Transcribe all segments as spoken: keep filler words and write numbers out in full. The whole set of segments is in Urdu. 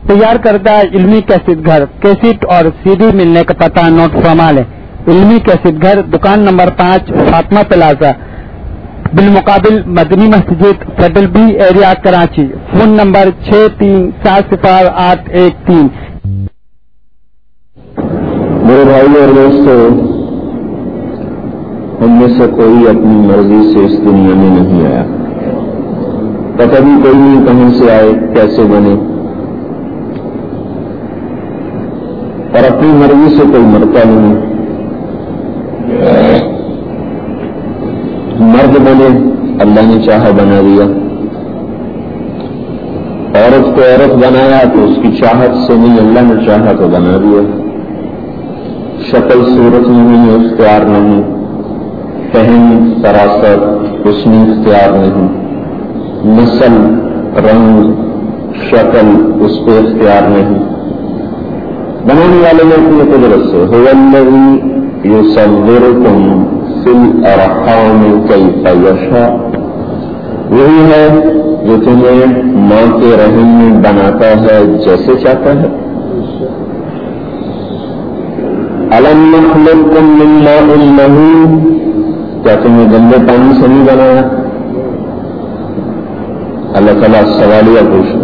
تیار کردہ علمی کیسٹ گھر کیسٹ اور سی ڈی ملنے کا پتہ نوٹ فرما لیں۔ علمی کیسٹ گھر، دکان نمبر پانچ، فاطمہ پلازا، بالمقابل مدنی مسجد، federal B area, Karachi. Phone number چھ تین سات صفر آٹھ ایک تین۔ میرے بھائی اور دوستوں، ہم میں سے کوئی اپنی مرضی سے اس دنیا میں نہیں آیا، پتہ بھی کوئی نہیں کہاں سے آئے، کیسے بنے، اور اپنی مرضی سے کوئی مرتا نہیں۔ مرد بنے، اللہ نے چاہا بنا دیا، عورت کو عورت بنایا تو اس کی چاہت سے نہیں، اللہ نے چاہا تو بنا دیا۔ شکل صورت نہیں، اختیار نہیں، فہم فراست اس میں اختیار نہیں، نسل رنگ شکل اس پہ اختیار نہیں، بنانے والے نے اپنی قدرت سے هو الذی یصورکم فی الارحام کیف یشاء، وہی ہے جو تمہیں ماں کے رحم میں بناتا ہے جیسے چاہتا ہے۔ الم نخلقکم من ماء مہین، کیا تمہیں گندے پانی سے نہیں بنایا؟ اللہ تعالیٰ سوالیہ پوچھنا۔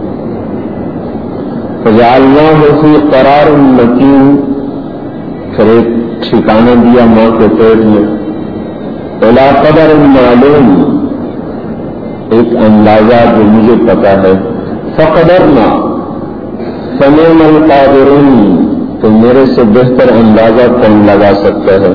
فجعلناہ فی قرار مکین، پھر ایک ٹھکانہ دیا ماں کے پیٹ میں، الی قدر معلوم، ایک اندازہ جو مجھے پتا ہے، فقدرنا فنعم القادرون، تو میرے سے بہتر اندازہ کون لگا سکتا ہے؟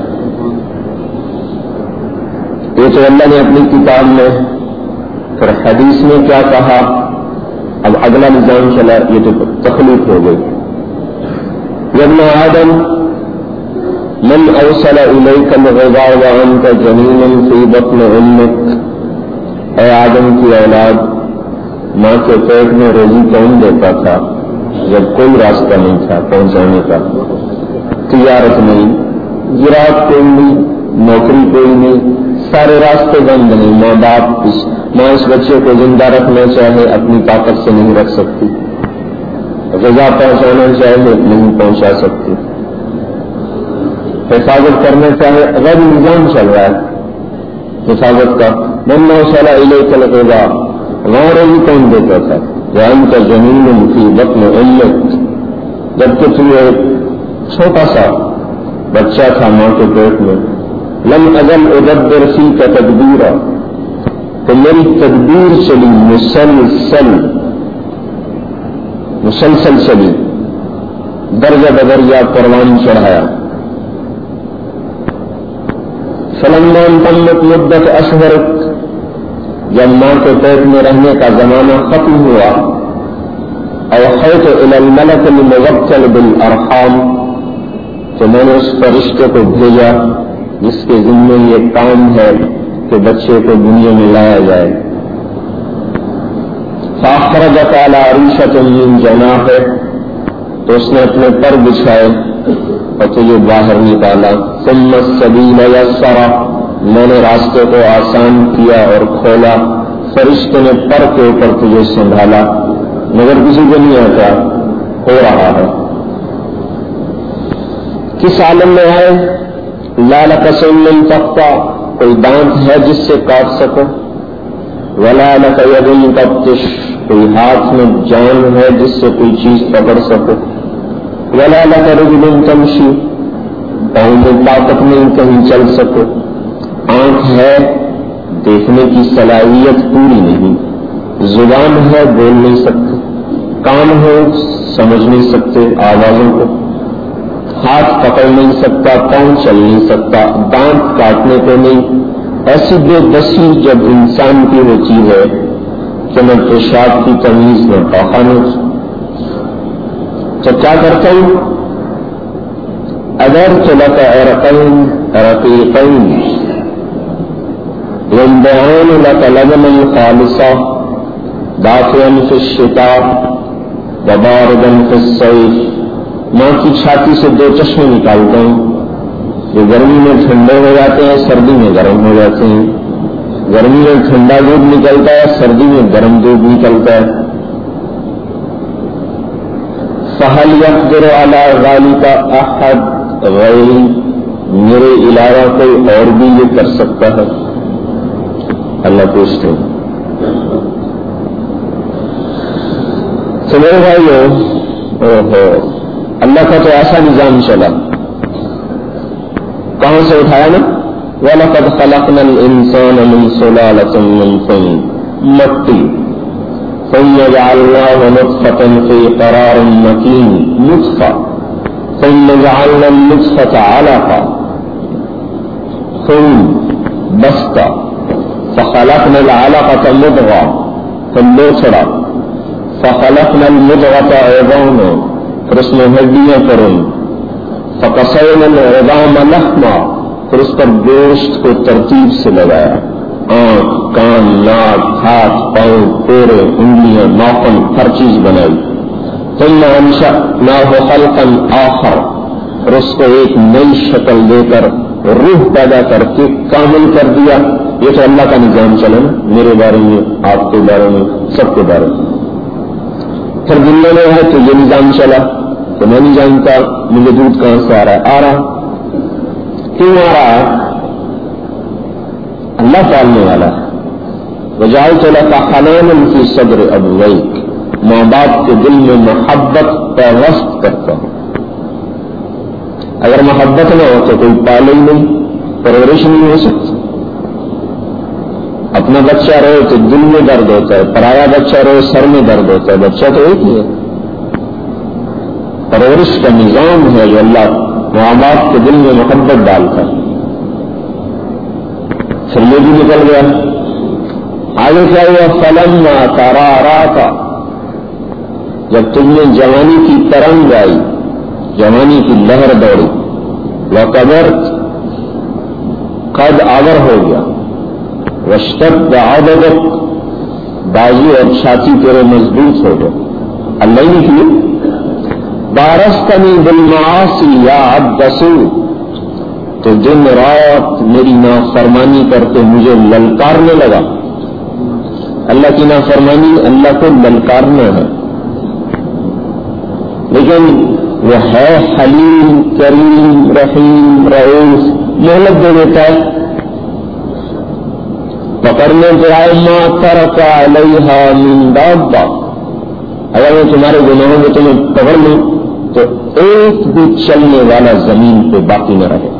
یہ تو اللہ نے اپنی کتاب میں، پھر حدیث میں کیا کہا، اب اگلا نظام چلا، یہ تو تخلیق ہو گئی۔ یا ابن آدم من اوصل الیک الغذاء وانت جنین فی بطن امک، اے آدم کی اولاد، ماں کے پیٹ میں روزی کون دیتا تھا جب کوئی راستہ نہیں تھا پہنچانے کا؟ تجارت نہیں، زراعت کوئی نہیں، نوکری کوئی نہیں، سارے راستے بند نہیں۔ ماں باپ اس ماں اس بچے کو زندہ رکھنا چاہے اپنی طاقت سے نہیں رکھ سکتی، غذا پہنچانا چاہے نہیں پہنچا سکتی، حفاظت کرنا چاہے، غیر نظام چل رہا ہے حفاظت کا۔ من اوصل الیک الغذاء، غور ہی کون دیتا تھا؟ وانت جنین فی بطن امک، جبکہ تم ایک چھوٹا سا بچہ تھا ماں کے پیٹ میں۔ لم ازل ادبر فیک تدبیرا، تو میری تدبیر چلی مسلسل مسلسل چلی، درجہ بدرجہ پروان چڑھایا۔ فلما انتمت مدت اشہرک، جب ماں کے پیٹ میں رہنے کا زمانہ ختم ہوا، اوحیت الی الملک الموکل بالارحام، تو میں نے اس فرشتے کو بھیجا جس کے ذمہ یہ کام ہے کہ بچے کو دنیا میں لایا جائے۔ فاخرجک علی عریشۃ من جناحہ، تو اس نے اپنے پر بچھائے اور تجھے باہر نکالا۔ ثم السبیل یسرا، میں نے راستے کو آسان کیا اور کھولا، فرشتے نے پر کے اوپر تجھے سنبھالا، مگر کسی کو نہیں آتا، ہو رہا ہے۔ کس عالم میں آئے؟ لا لک سن تقطع، کوئی دانت ہے جس سے کاٹ سکو، ولا لک ید تبطش، کوئی ہاتھ میں جان ہے جس سے کوئی چیز پکڑ سکو، ولا لک رجل تمشی، پاؤں میں طاقت نہیں کہیں چل سکو، آنکھ ہے دیکھنے کی صلاحیت پوری نہیں، زبان ہے بول نہیں سکتے، کان ہے سمجھ نہیں سکتے آوازوں کو، ہاتھ پکڑ نہیں سکتا، پاؤں چل نہیں سکتا، دانت کاٹنے کو نہیں، ایسی بے بسی جب انسان کی ہوتی ہے کہ نہ پیشاب کی تمیز نہ پاخانے، تو کیا کرتا ہوں؟ اگر چلک عرقین رقیقین ينبعان لك لبنا خالصا دافئا في الشتاء وباردا في الصيف، ماں کی چھاتی سے دو چشمے نکالتا ہوں جو گرمی میں ٹھنڈے ہو جاتے ہیں، سردی میں گرم ہو جاتے ہیں، گرمی میں ٹھنڈا دودھ نکلتا ہے، سردی میں گرم دودھ نکلتا ہے۔ فہل یقدر علی ذلک احد غیری، میرے علاوہ کوئی اور بھی یہ کر سکتا ہے؟ اللہ پوچھتے ہیں. تو میرے بھائیو، اللہ کا تو ایسا نظام چلا، کہاں سے اٹھایا نا؟ وَلَقَدْ خَلَقْنَا الْإِنسَانَ مِنْ صُلَالَةٍ مِنْ طِينٍ، مٹی، ثُمَّ جَعَلْنَاهُ نُطْفَةً فِي قَرَارٍ مَكِينٍ، نطفہ، ثُمَّ جَعَلْنَا النُّطْفَةَ عَلَقَةً، ثُمَّ بَسْطَةً، فَخَلَقْنَا الْعَلَقَةَ مُضْغَةً، ثُمَّ نُطْفَةً، فَخَلَقْنَا الْمُضْغَةَ عِظَامًا، پھر اس میں ہڈیاں کریں، فَقَصَوْنَا الْعِظَامَ لَحْمًا، پھر اس پر گوشت کو ترتیب سے لگایا، آنکھ، کان، ناک، ہاتھ، پاؤں، پورے، انگلیاں، ناخن، ہر چیز بنائی. ثم انشأناه خلقا آخر، اور اس کو ایک نئی شکل دے کر روح پیدا کر کے کامل کر دیا. یہ تو اللہ کا نظام چلا نا، میرے بارے میں، آپ کے بارے میں، سب کے بارے میں. پھر دنیا میں ہے تو یہ نظام چلا تو میں نہیں جانتا مجھے دودھ کہاں سے آ رہا ہے. آ رہا کیوں آ رہا ہے؟ اللہ پالنے والا ہے. وجعلت لك حنانا في صدر ابويك، ماں باپ کے دل میں محبت پیوست کرتا ہوں. اگر محبت نہ ہو تو کوئی پالے ہی نہیں، پرورش نہیں ہو سکتی. اپنا بچہ رہے تو دل میں درد ہوتا ہے، پرایا بچہ رہے سر میں درد ہوتا ہے. بچہ تو ایک ہی ہے. پرورش کا نظام ہے جو اللہ ماں باپ کے دل میں محبت ڈالتا ہے. پھر یہ بھی نکل گیا. آگے کیا ہوا؟ فلما تراراتا، جب تم نے جوانی کی ترنگ آئی، جوانی کی لہر دوڑی، وکبرت، قد آور ہو گیا، واشتد عضدک، بازو اور چھاتی تیرے مضبوط ہو گئے. اللہ نے کیے. بارستنی بالمعاصی یا عبد سوء، تو دن رات میری نافرمانی کرتے مجھے للکارنے لگا. اللہ کی نافرمانی اللہ کو للکارنا ہے، لیکن وہ ہے حلیم، کریم، رحیم، رؤوف، مہلت دے دیتا ہے. پکڑنے پہ آئے ما ترک علیہا من دابہ، اگر میں تمہارے گناہوں میں تمہیں پکڑ لوں تو ایک بھی چلنے والا زمین پہ باقی نہ رہے.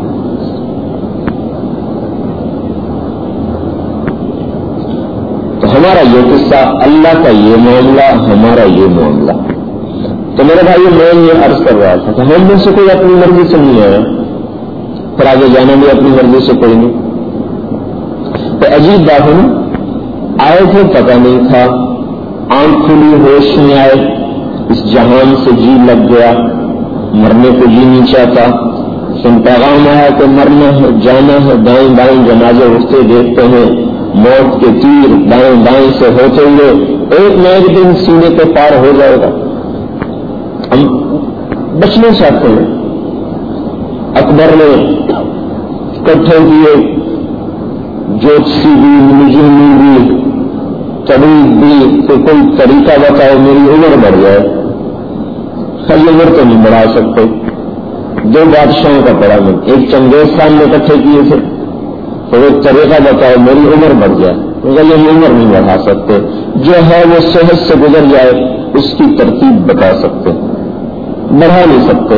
تو ہمارا یہ قصہ، اللہ کا یہ معاملہ، ہمارا یہ معاملہ. تو میرے بھائی میں یہ عرض کر رہا تھا کہ ہم میں سے کوئی اپنی مرضی سے نہیں آیا، پھر آگے جانا بھی اپنی مرضی سے کوئی نہیں. تو عجیب بات ہے نا، آئے تھے پتہ نہیں تھا، آنکھ کھلی، ہوش میں آئے، اس جہان سے جی لگ گیا، مرنے کو جی نہیں چاہتا. سن پیغام آیا کہ مرنا ہے، جانا ہے، دائیں بائیں جنازے اٹھتے دیکھتے ہیں، موت کے تیر دائیں بائیں سے ہوتے ہوئے ایک نہ ایک دن سینے پہ پار ہو جائے گا. ہم بچنا چاہتے ہیں. اکبر نے اکٹھے کیے، جوتشی بھی، نجومی بھی، طبیب بھی، تو کوئی طریقہ بتاؤ میری عمر بڑھ جائے. خالی عمر تو نہیں بڑھا سکتے. دو بادشاہوں کا پڑا میں، ایک چنگیز خان نے اکٹھے کیے تھے، تو ایک طریقہ بتاؤ میری عمر بڑھ جائے. یہ عمر نہیں بڑھا سکتے، جو ہے وہ صحت سے گزر جائے اس کی ترتیب بتا سکتے، بڑھا نہیں سکتے.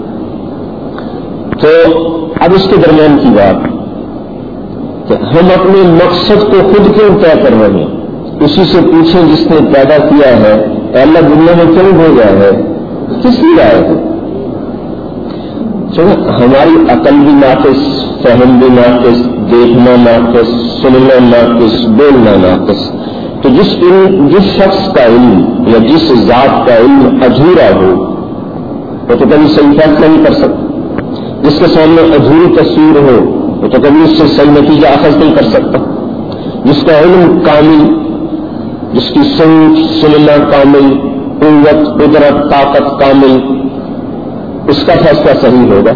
تو اب اس کے درمیان کی بات کہ ہم اپنے مقصد کو خود کیوں طے کر رہے ہیں؟ اسی سے پوچھیں جس نے پیدا کیا ہے، اے اللہ دنیا میں کیوں بھیجا ہے، کس لیے آئے ہیں؟ ہماری عقل بھی ناقص، فہم بھی ناقص، دیکھنا ناقص، سننا ناقص، بولنا ناقص. تو جس علم جس شخص کا علم یا جس ذات کا علم ادھورا ہو وہ تو کبھی صحیح فیصلہ نہیں کر سکتا. جس کے سامنے ادھوری تصویر ہو وہ تو کبھی اس سے صحیح نتیجہ اخذ نہیں کر سکتا. جس کا علم کامل، جس کی سوچ سننا کامل، قوت قدرت طاقت کامل، اس کا فیصلہ صحیح ہوگا.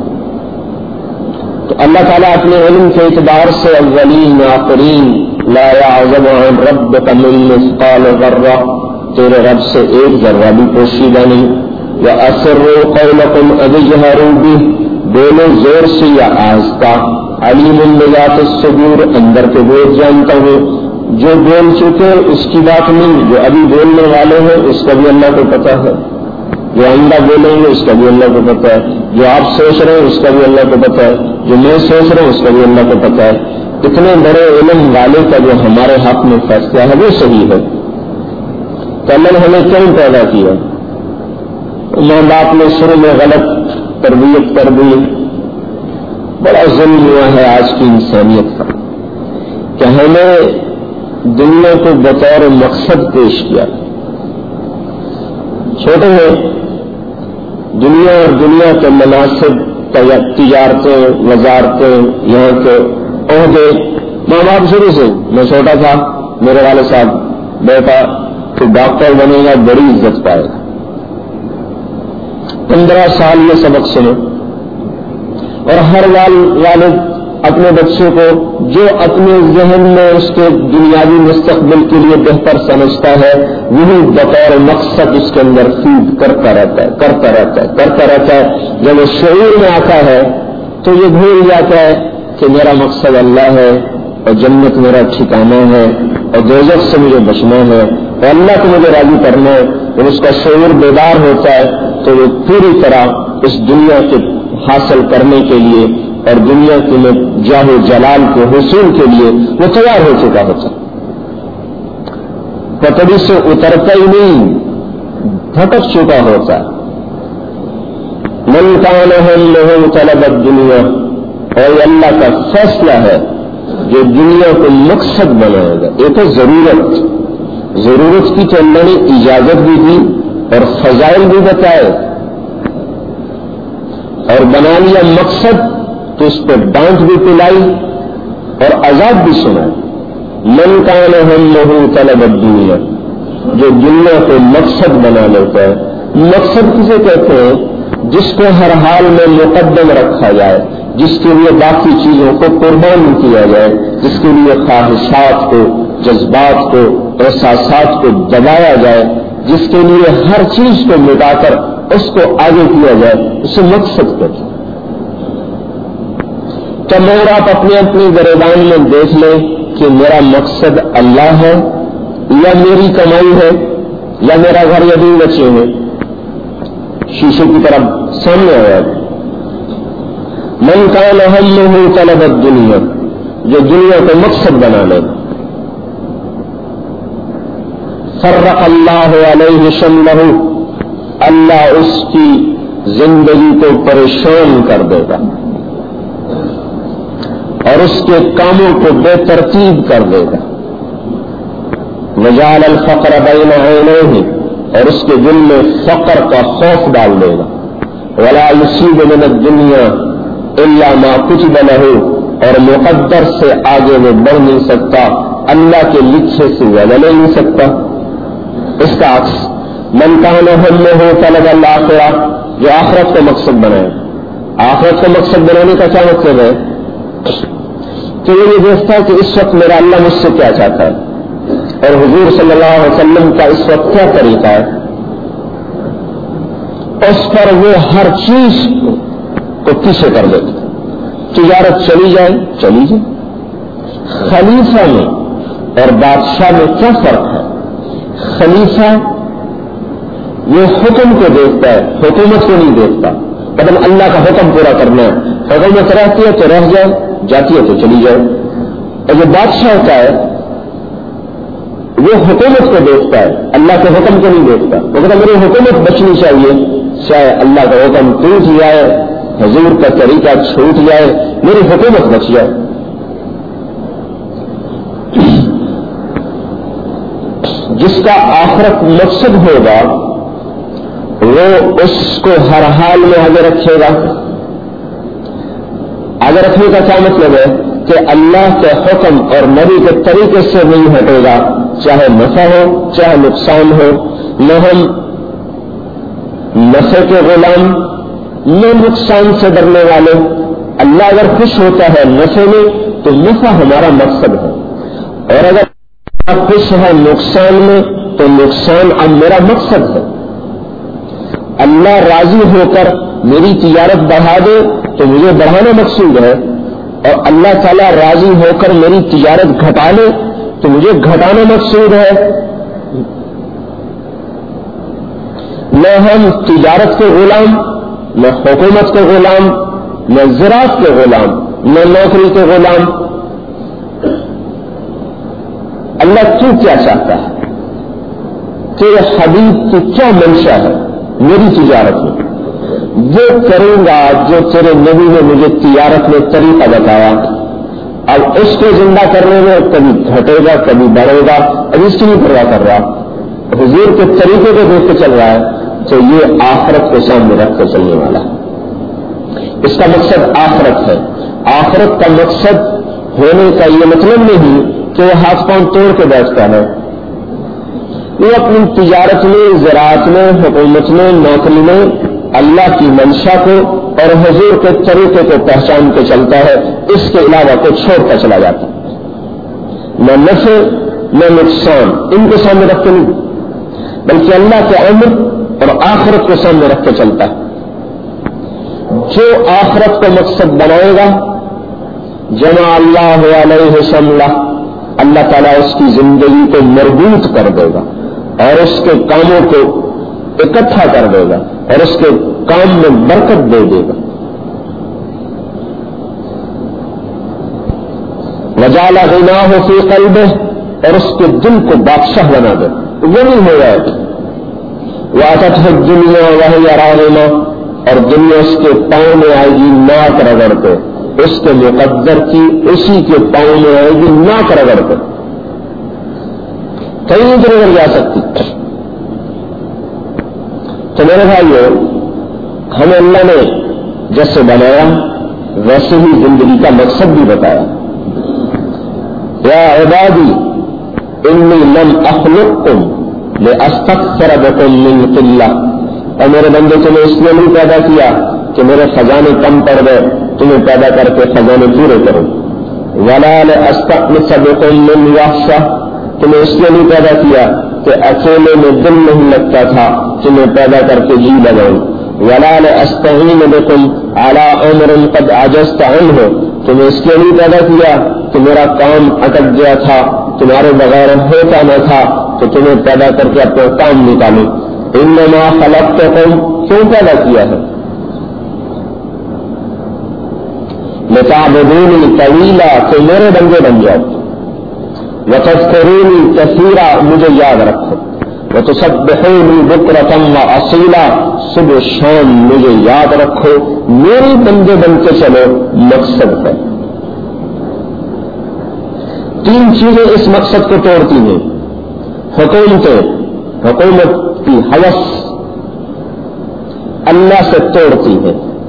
تو اللہ تعالیٰ اپنے علم کے اعتبار سے اولین آخرین، لا يعزب عن ربك من مثقال ذرہ، تیرے رب سے ایک ذرہ بھی پوشیدہ نہیں. وَأَسِرُّوا قَوْلَكُمْ أَوِ اجْهَرُوا بِهِ، بولو زور سے یا آہستہ، علیم بذات الصدور، اندر کے بوجھ جانتا ہوں، جو بول چکے اس کی بات نہیں، جو ابھی بولنے والے ہیں اس کا بھی اللہ کو پتا ہے، جو آئندہ بولیں گے اس کا بھی اللہ کو پتا ہے، جو آپ سوچ رہے ہیں اس کا بھی اللہ کو پتا ہے، جو میں سوچ رہا ہوں اس کا بھی اللہ کو پتا ہے۔ اتنے بڑے علم والے کا جو ہمارے حق میں فیصلہ ہے وہ صحیح ہے۔ تو اللہ نے ہمیں کیوں پیدا کیا؟ ماں باپ نے شروع میں غلط تربیت کر دی، بڑا ظلم ہوا ہے آج کی انسانیت کا کہ ہمیں دنیا کو بطور مقصد پیش کیا۔ چھوٹے ہیں دنیا اور دنیا کے مناسب، تجارتیں، وزارتیں، یہاں کے عہدے، ماں باپ شروع سے، میں چھوٹا تھا میرے والد صاحب بیٹا تو ڈاکٹر بنے گا، بڑی عزت پائے گا، پندرہ سال میں سبق سنو، اور ہر والد اپنے بچے کو جو اپنے ذہن میں اس کے دنیاوی مستقبل کے لیے بہتر سمجھتا ہے وہی بطور مقصد اس کے اندر فیڈ کرتا رہتا ہے کرتا رہتا ہے کرتا رہتا ہے جب وہ شعور میں آتا ہے تو یہ بھول جاتا ہے کہ میرا مقصد اللہ ہے اور جنت میرا ٹھکانہ ہے اور دوزخ سے مجھے بچنا ہے اور اللہ کو مجھے راضی کرنا ہے۔ جب اس کا شعور بیدار ہوتا ہے تو وہ پوری طرح اس دنیا کے حاصل کرنے کے لیے اور دنیا کے میں جاہ و جلال کے حصول کے لیے وہ تیار ہو چکا ہوتا، پٹڑی سے اترتا ہی نہیں، بھٹک چکا ہوتا۔ من کان ہمہ طلب الدنیا، اور یہ اللہ کا فیصلہ ہے جو دنیا کو مقصد بنائے گا۔ ایک ہے ضرورت، ضرورت کی تو اللہ نے اجازت بھی دی اور فضائل بھی بتائے، اور بنا لیا مقصد تو اس پہ ڈانٹ بھی پلائی اور عذاب بھی سنائے۔ من کان ہمہ طلب الدنیا، جو دنیا کو مقصد بنا لیتا ہے۔ مقصد کسے کہتے ہیں؟ جس کو ہر حال میں مقدم رکھا جائے، جس کے لیے باقی چیزوں کو قربان کیا جائے، جس کے لیے خواہشات کو، جذبات کو، احساسات کو دبایا جائے، جس کے لیے ہر چیز کو مٹا کر اس کو آگے کیا جائے، اسے مقصد کہتے ہیں۔ تو مگر آپ اپنے اپنی گریبان میں دیکھ لیں کہ میرا مقصد اللہ ہے یا میری کمائی ہے یا میرا گھر یا دو بچے ہیں، شیشے کی طرف سامنے آیا۔ من کان ہمہ طلب الدنیا، جو دنیا کو مقصد بنا لے، فرق اللہ علیہ شملہ، اللہ اس کی زندگی کو پریشان کر دے گا اور اس کے کاموں کو بے ترتیب کر دے گا۔ وجعل الفقر بین عینیہ، اور اس کے دل میں فقر کا خوف ڈال دے گا۔ ولا یصیب من الدنیا الا ما کتب لہ، اور مقدر سے آگے وہ بڑھ نہیں سکتا، اللہ کے لکھے سے زیادہ لے نہیں سکتا۔ اس کا عکس من کان ہمہ طلب الآخرہ، جو آخرت کو مقصد بنائے۔ آخرت کو مقصد بنانے کا کیا مطلب ہے؟ کہ یہ دیکھتا ہے کہ اس وقت میرا اللہ مجھ سے کیا چاہتا ہے اور حضور صلی اللہ علیہ وسلم کا اس وقت کیا طریقہ ہے، اس پر وہ ہر چیز کو پیچھے کر دیتا۔ تجارت چلی جائے چلی جائے۔ خلیفہ میں اور بادشاہ میں کیا فرق ہے؟ خلیفہ وہ حکم کو دیکھتا ہے، حکومت کو نہیں دیکھتا۔ مطلب اللہ کا حکم پورا کرنا ہے، حکومت رہتی ہے تو رہ جائے، جاتی ہے تو چلی جائے۔ اور جو بادشاہ ہوتا ہے وہ حکومت کو دیکھتا ہے، اللہ کے حکم کو نہیں دیکھتا۔ وہ کہتا میری حکومت بچنی چاہیے، چاہے اللہ کا حکم ٹوٹ جائے، حضور کا طریقہ چھوٹ جائے، میری حکومت بچ جائے۔ جس کا آخرت مقصد ہوگا وہ اس کو ہر حال میں آگے رکھے گا۔ آگے رکھنے کا کیا مطلب ہے؟ کہ اللہ کے حکم اور نبی کے طریقے سے نہیں ہٹے گا، چاہے نفع ہو چاہے نقصان ہو۔ نہ ہم نفع کے غلام نہ نقصان سے ڈرنے والے۔ اللہ اگر خوش ہوتا ہے نفع میں تو نفع ہمارا مقصد ہے، اور اگر خوش ہے نقصان میں تو نقصان اب میرا مقصد ہے۔ اللہ راضی ہو کر میری تجارت بڑھا دے تو مجھے بڑھانا مقصود ہے، اور اللہ تعالیٰ راضی ہو کر میری تجارت گھٹا لے تو مجھے گھٹانا مقصود ہے۔ نہ ہم تجارت کے غلام، نہ حکومت کے غلام، نہ زراعت کے غلام، نہ نوکری کے غلام۔ اللہ تو کیا چاہتا ہے؟ تیرے حبیب کی کیا منشا ہے میری تجارت میں؟ وہ کروں گا جو تیرے نبی نے مجھے تجارت میں طریقہ بتایا۔ اب اس کو زندہ کرنے میں کبھی گھٹے گا کبھی بڑھے گا، اب اس کی نہیں پرواہ کر رہا، حضور کے طریقے کو دیکھ کے چل رہا ہے، تو یہ آخرت کو سامنے رکھ کے چلنے والا ہے۔ اس کا مقصد آخرت ہے۔ آخرت کا مقصد ہونے کا یہ مطلب نہیں کہ وہ ہاتھ پاؤں توڑ کے بیٹھتا ہے، وہ اپنی تجارت میں، زراعت میں، حکومت میں، نوکری میں اللہ کی منشا کو اور حضور کے طریقے کو پہچان کے چلتا ہے، اس کے علاوہ کو چھوڑ کر چلا جاتا ہے۔ نہ نفع نہ نقصان ان کو سامنے رکھ کے نہیں، بلکہ اللہ کے امر اور آخرت کو سامنے رکھ کے چلتا ہے۔ جو آخرت کو مقصد بنائے گا، جمع اللہ علیہ شملہ، اللہ تعالیٰ اس کی زندگی کو مربوط کر دے گا اور اس کے کاموں کو اکٹھا کر دے گا اور اس کے کام میں برکت دے دے گا۔ وجعل غناہ فی قلبہ، اور اس کے دل کو بادشاہ بنا دے، وہ نہیں ہو جائے۔ واتتہ الدنیا وہی راغمہ، اور دنیا اس کے پاؤں میں آئے گی ناک رگڑ کے، اس کے مقدر کی اسی کے پاؤں میں آئے گی ناک رگڑ کے، کہیں ادھر ادھر جا سکتی۔ تو میرے بھائیو، ہمیں اللہ نے جیسے بنایا ویسے ہی زندگی کا مقصد بھی بتایا۔ یا عبادی انی لم اخلقکم لاستکثر بکم من قلہ، اور میرے بندے تمہیں اس لیے نہیں پیدا کیا کہ میرے خزانے کم پڑ گئے، تمہیں پیدا کر کے خزانے پورے کرو۔ ولا لاستخلص بکم من وحشہ، تمہیں اس لیے نہیں پیدا کیا کہ اکیلے میں دل نہیں لگتا تھا، تمہیں پیدا کر کے جی لگاؤں۔ ولا لاستعین بکم علی امر قد عجزت عنہ، تمہیں اس لیے نہیں پیدا کیا کہ میرا کام اٹک گیا تھا، تمہارے بغیر ہوتا نہ تھا، تو تمہیں پیدا کر کے اپنا کام نکالوں۔ انما خلقتکم، کیوں پیدا کیا ہے؟ لتعبدونی طویلا، کہ میرے بندے بن جاؤ، وتذکرونی کثیرا، مجھے یاد رکھو، وتسبحونی بکرۃ واصیلا، صبح شام مجھے یاد رکھو، میرے بندے بن کے چلو، مقصد ہے۔ تین چیزیں اس مقصد کو توڑتی ہیں۔ حکومتیں، حکومت کی ہوس اللہ سے توڑتی ہے،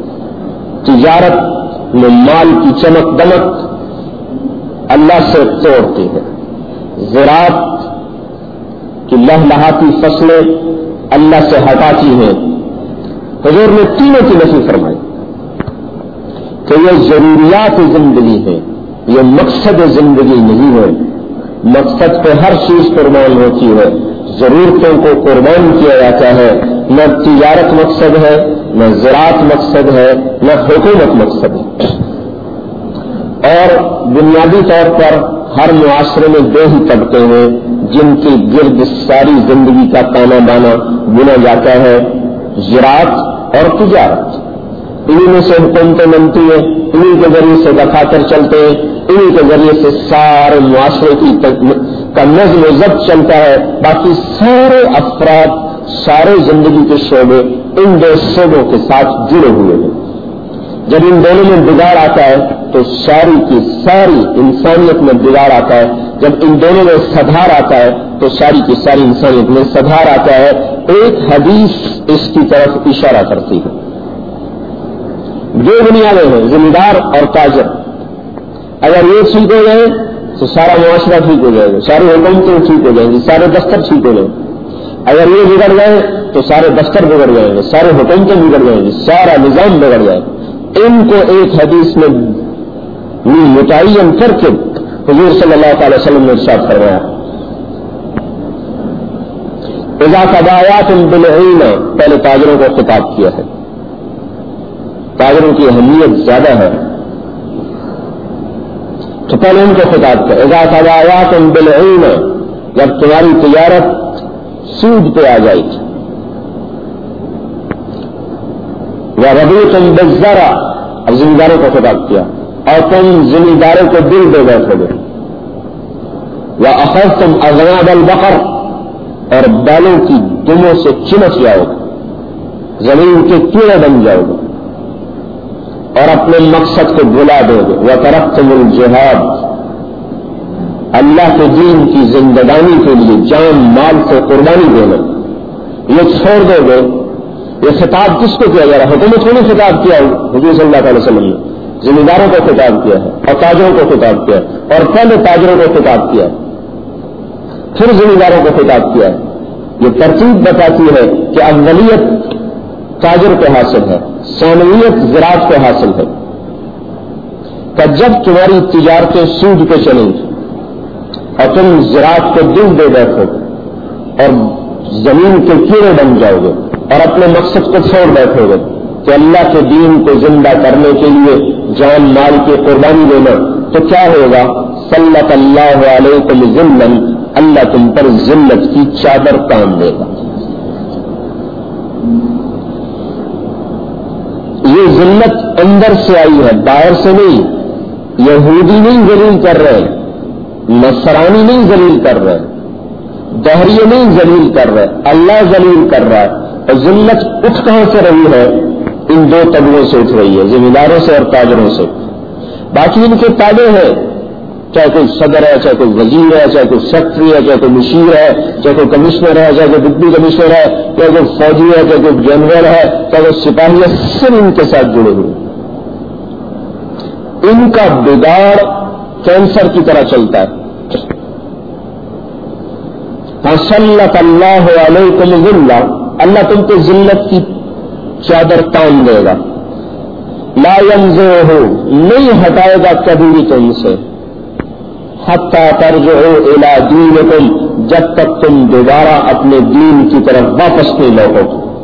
تجارت میں مال کی چمک دمک اللہ سے توڑتی ہے، زراعت کی لہلہاتی فصلیں اللہ سے ہٹاتی ہیں۔ حضور نے تینوں کی نفی فرمائی کہ یہ ضروریات زندگی ہے، یہ مقصد زندگی نہیں ہے۔ مقصد پہ ہر چیز قربان ہوتی ہے، ضرورتوں کو قربان کیا جاتا ہے۔ نہ تجارت مقصد ہے، نہ زراعت مقصد ہے، نہ حکومت مقصد ہے۔ اور بنیادی طور پر ہر معاشرے میں دو ہی طبقے ہیں جن کے گرد ساری زندگی کا تانا بانا بنا جاتا ہے، زراعت اور تجارت۔ انہی میں سے حکومتیں بنتی ہیں، انہی کے ذریعے سے دفاتر چلتے ہیں، انہی کے ذریعے سے سارے معاشرے کی کا نظم و ضبط چلتا ہے۔ باقی سارے افراد، سارے زندگی کے شعبے ان دو شعبوں کے ساتھ جڑے ہوئے ہیں۔ جب ان دونوں میں بگاڑ آتا ہے تو ساری کی ساری انسانیت میں بگاڑ آتا ہے، جب ان دونوں میں صدھار آتا ہے تو ساری کی ساری انسانیت میں صدھار آتا ہے۔ ایک حدیث اس کی طرف اشارہ کرتی ہے۔ دو بنیادیں ہیں، زمیندار اور تاجر، اگر یہ ٹھیک ہو جائے تو سارا معاشرہ ٹھیک ہو جائے گا، ساری حکومتیں ٹھیک ہو جائیں گی، سارے دفتر ٹھیک ہو جائیں گے۔ اگر یہ بگڑ گئے تو سارے دفتر بگڑ جائیں گے، سارے حکومتیں بگڑ جائیں گی، سارا نظام بگڑ جائے گا۔ ان کو ایک حدیث میں متعین کر کے حضور صلی اللہ تعالی وسلم نے ارشاد فرمایا اذا تبایعتم بالعین، پہلے تاجروں کو خطاب کیا ہے، تاجروں کی اہمیت زیادہ ہے تو پہلے ان کو خطاب کیا. اذا تبایعتم بالعین، جب تمہاری تجارت سود پہ آ جائے گی. ورضیتم بالزرع، اب زمینداروں کو خطاب کیا اور تم زمینداروں کو دل دے بیٹھو گے. وَأَخَذْتُمْ أَذْنَابَ الْبَقَرِ، اور بیلوں کی دموں سے چمٹ جاؤ گے، زمین کے کیڑے بن جاؤ گے اور اپنے مقصد کو بھلا دو گے. وَتَرَكْتُمُ الْجِهَادَ، اللہ کے دین کی زندگانی کے لیے جان مال سے قربانی دینا یہ چھوڑ دو گے. یہ خطاب کس کو کیا جا رہا ہے؟ حکومت کو نہیں خطاب کیا حضور صلی اللہ علیہ وسلم نے، زمینداروں کو خطاب کیا ہے اور تاجروں کو خطاب کیا ہے، اور پہلے تاجروں کو خطاب کیا ہے پھر زمینداروں کو خطاب کیا ہے. یہ ترتیب بتاتی ہے کہ اولیت تاجر کو حاصل ہے، ثانویت زراعت کو حاصل ہے. کہ جب تمہاری تجارتیں سود پہ چلیں گی اور تم زراعت کو دل دے بیٹھو اور زمین کے کیڑے بن جاؤ گے اور اپنے مقصد کو چھوڑ بیٹھو گے کہ اللہ کے دین کو زندہ کرنے کے لیے جان مال کی قربانی دینا، تو کیا ہوگا؟ سلط اللہ علیکم ذلا، اللہ تم پر ذلت کی چادر تان دے گا. یہ ذلت اندر سے آئی ہے، باہر سے نہیں. یہودی نہیں ذلیل کر رہے، نصرانی نہیں ذلیل کر رہے، دہریے نہیں ذلیل کر رہے، اللہ ذلیل کر رہا ہے. اور ذلت اٹھ کہاں سے رہی ہے؟ ان دو طبقوں سے اٹھ رہی ہے، زمینداروں سے اور تاجروں سے. باقی ان کے تابع ہیں، چاہے کوئی صدر ہے، چاہے کوئی وزیر ہے، چاہے کوئی سیکٹری ہے، چاہے کوئی مشیر ہے، چاہے کوئی کمشنر ہے، چاہے کوئی ڈپٹی کمشنر ہے، چاہے کوئی فوجی ہے، چاہے کوئی جنرل ہے، چاہے کوئی سپاہی ہے، سب ان کے ساتھ جڑے ہوئے. ان کا بگاڑ کینسر کی طرح چلتا ہے. فَسَلَّطَ اللَّهُ عَلَيْكُمْ ذِلًّا، اللہ تم کو ذلت کی چادر تان دے گا. لا ينزعه، نہیں ہٹائے گا کبھی بھی تم سے. حتی ترجعوا الى دینکم، جب تک تم دوبارہ اپنے دین کی طرف واپس نہیں لوٹو.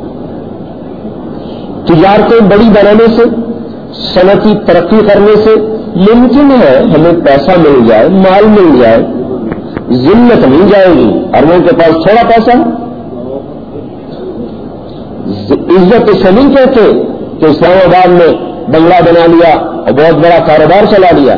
تجارتیں بڑی بنانے سے، صنعتی ترقی کرنے سے ممکن ہے ہمیں پیسہ مل جائے، مال مل جائے، ذلت نہیں جائے گی. اربوں کے پاس تھوڑا پیسہ، عزت اسے نہیں کہتے کہ اسلام آباد میں بنگلہ بنا لیا اور بہت بڑا کاروبار چلا لیا.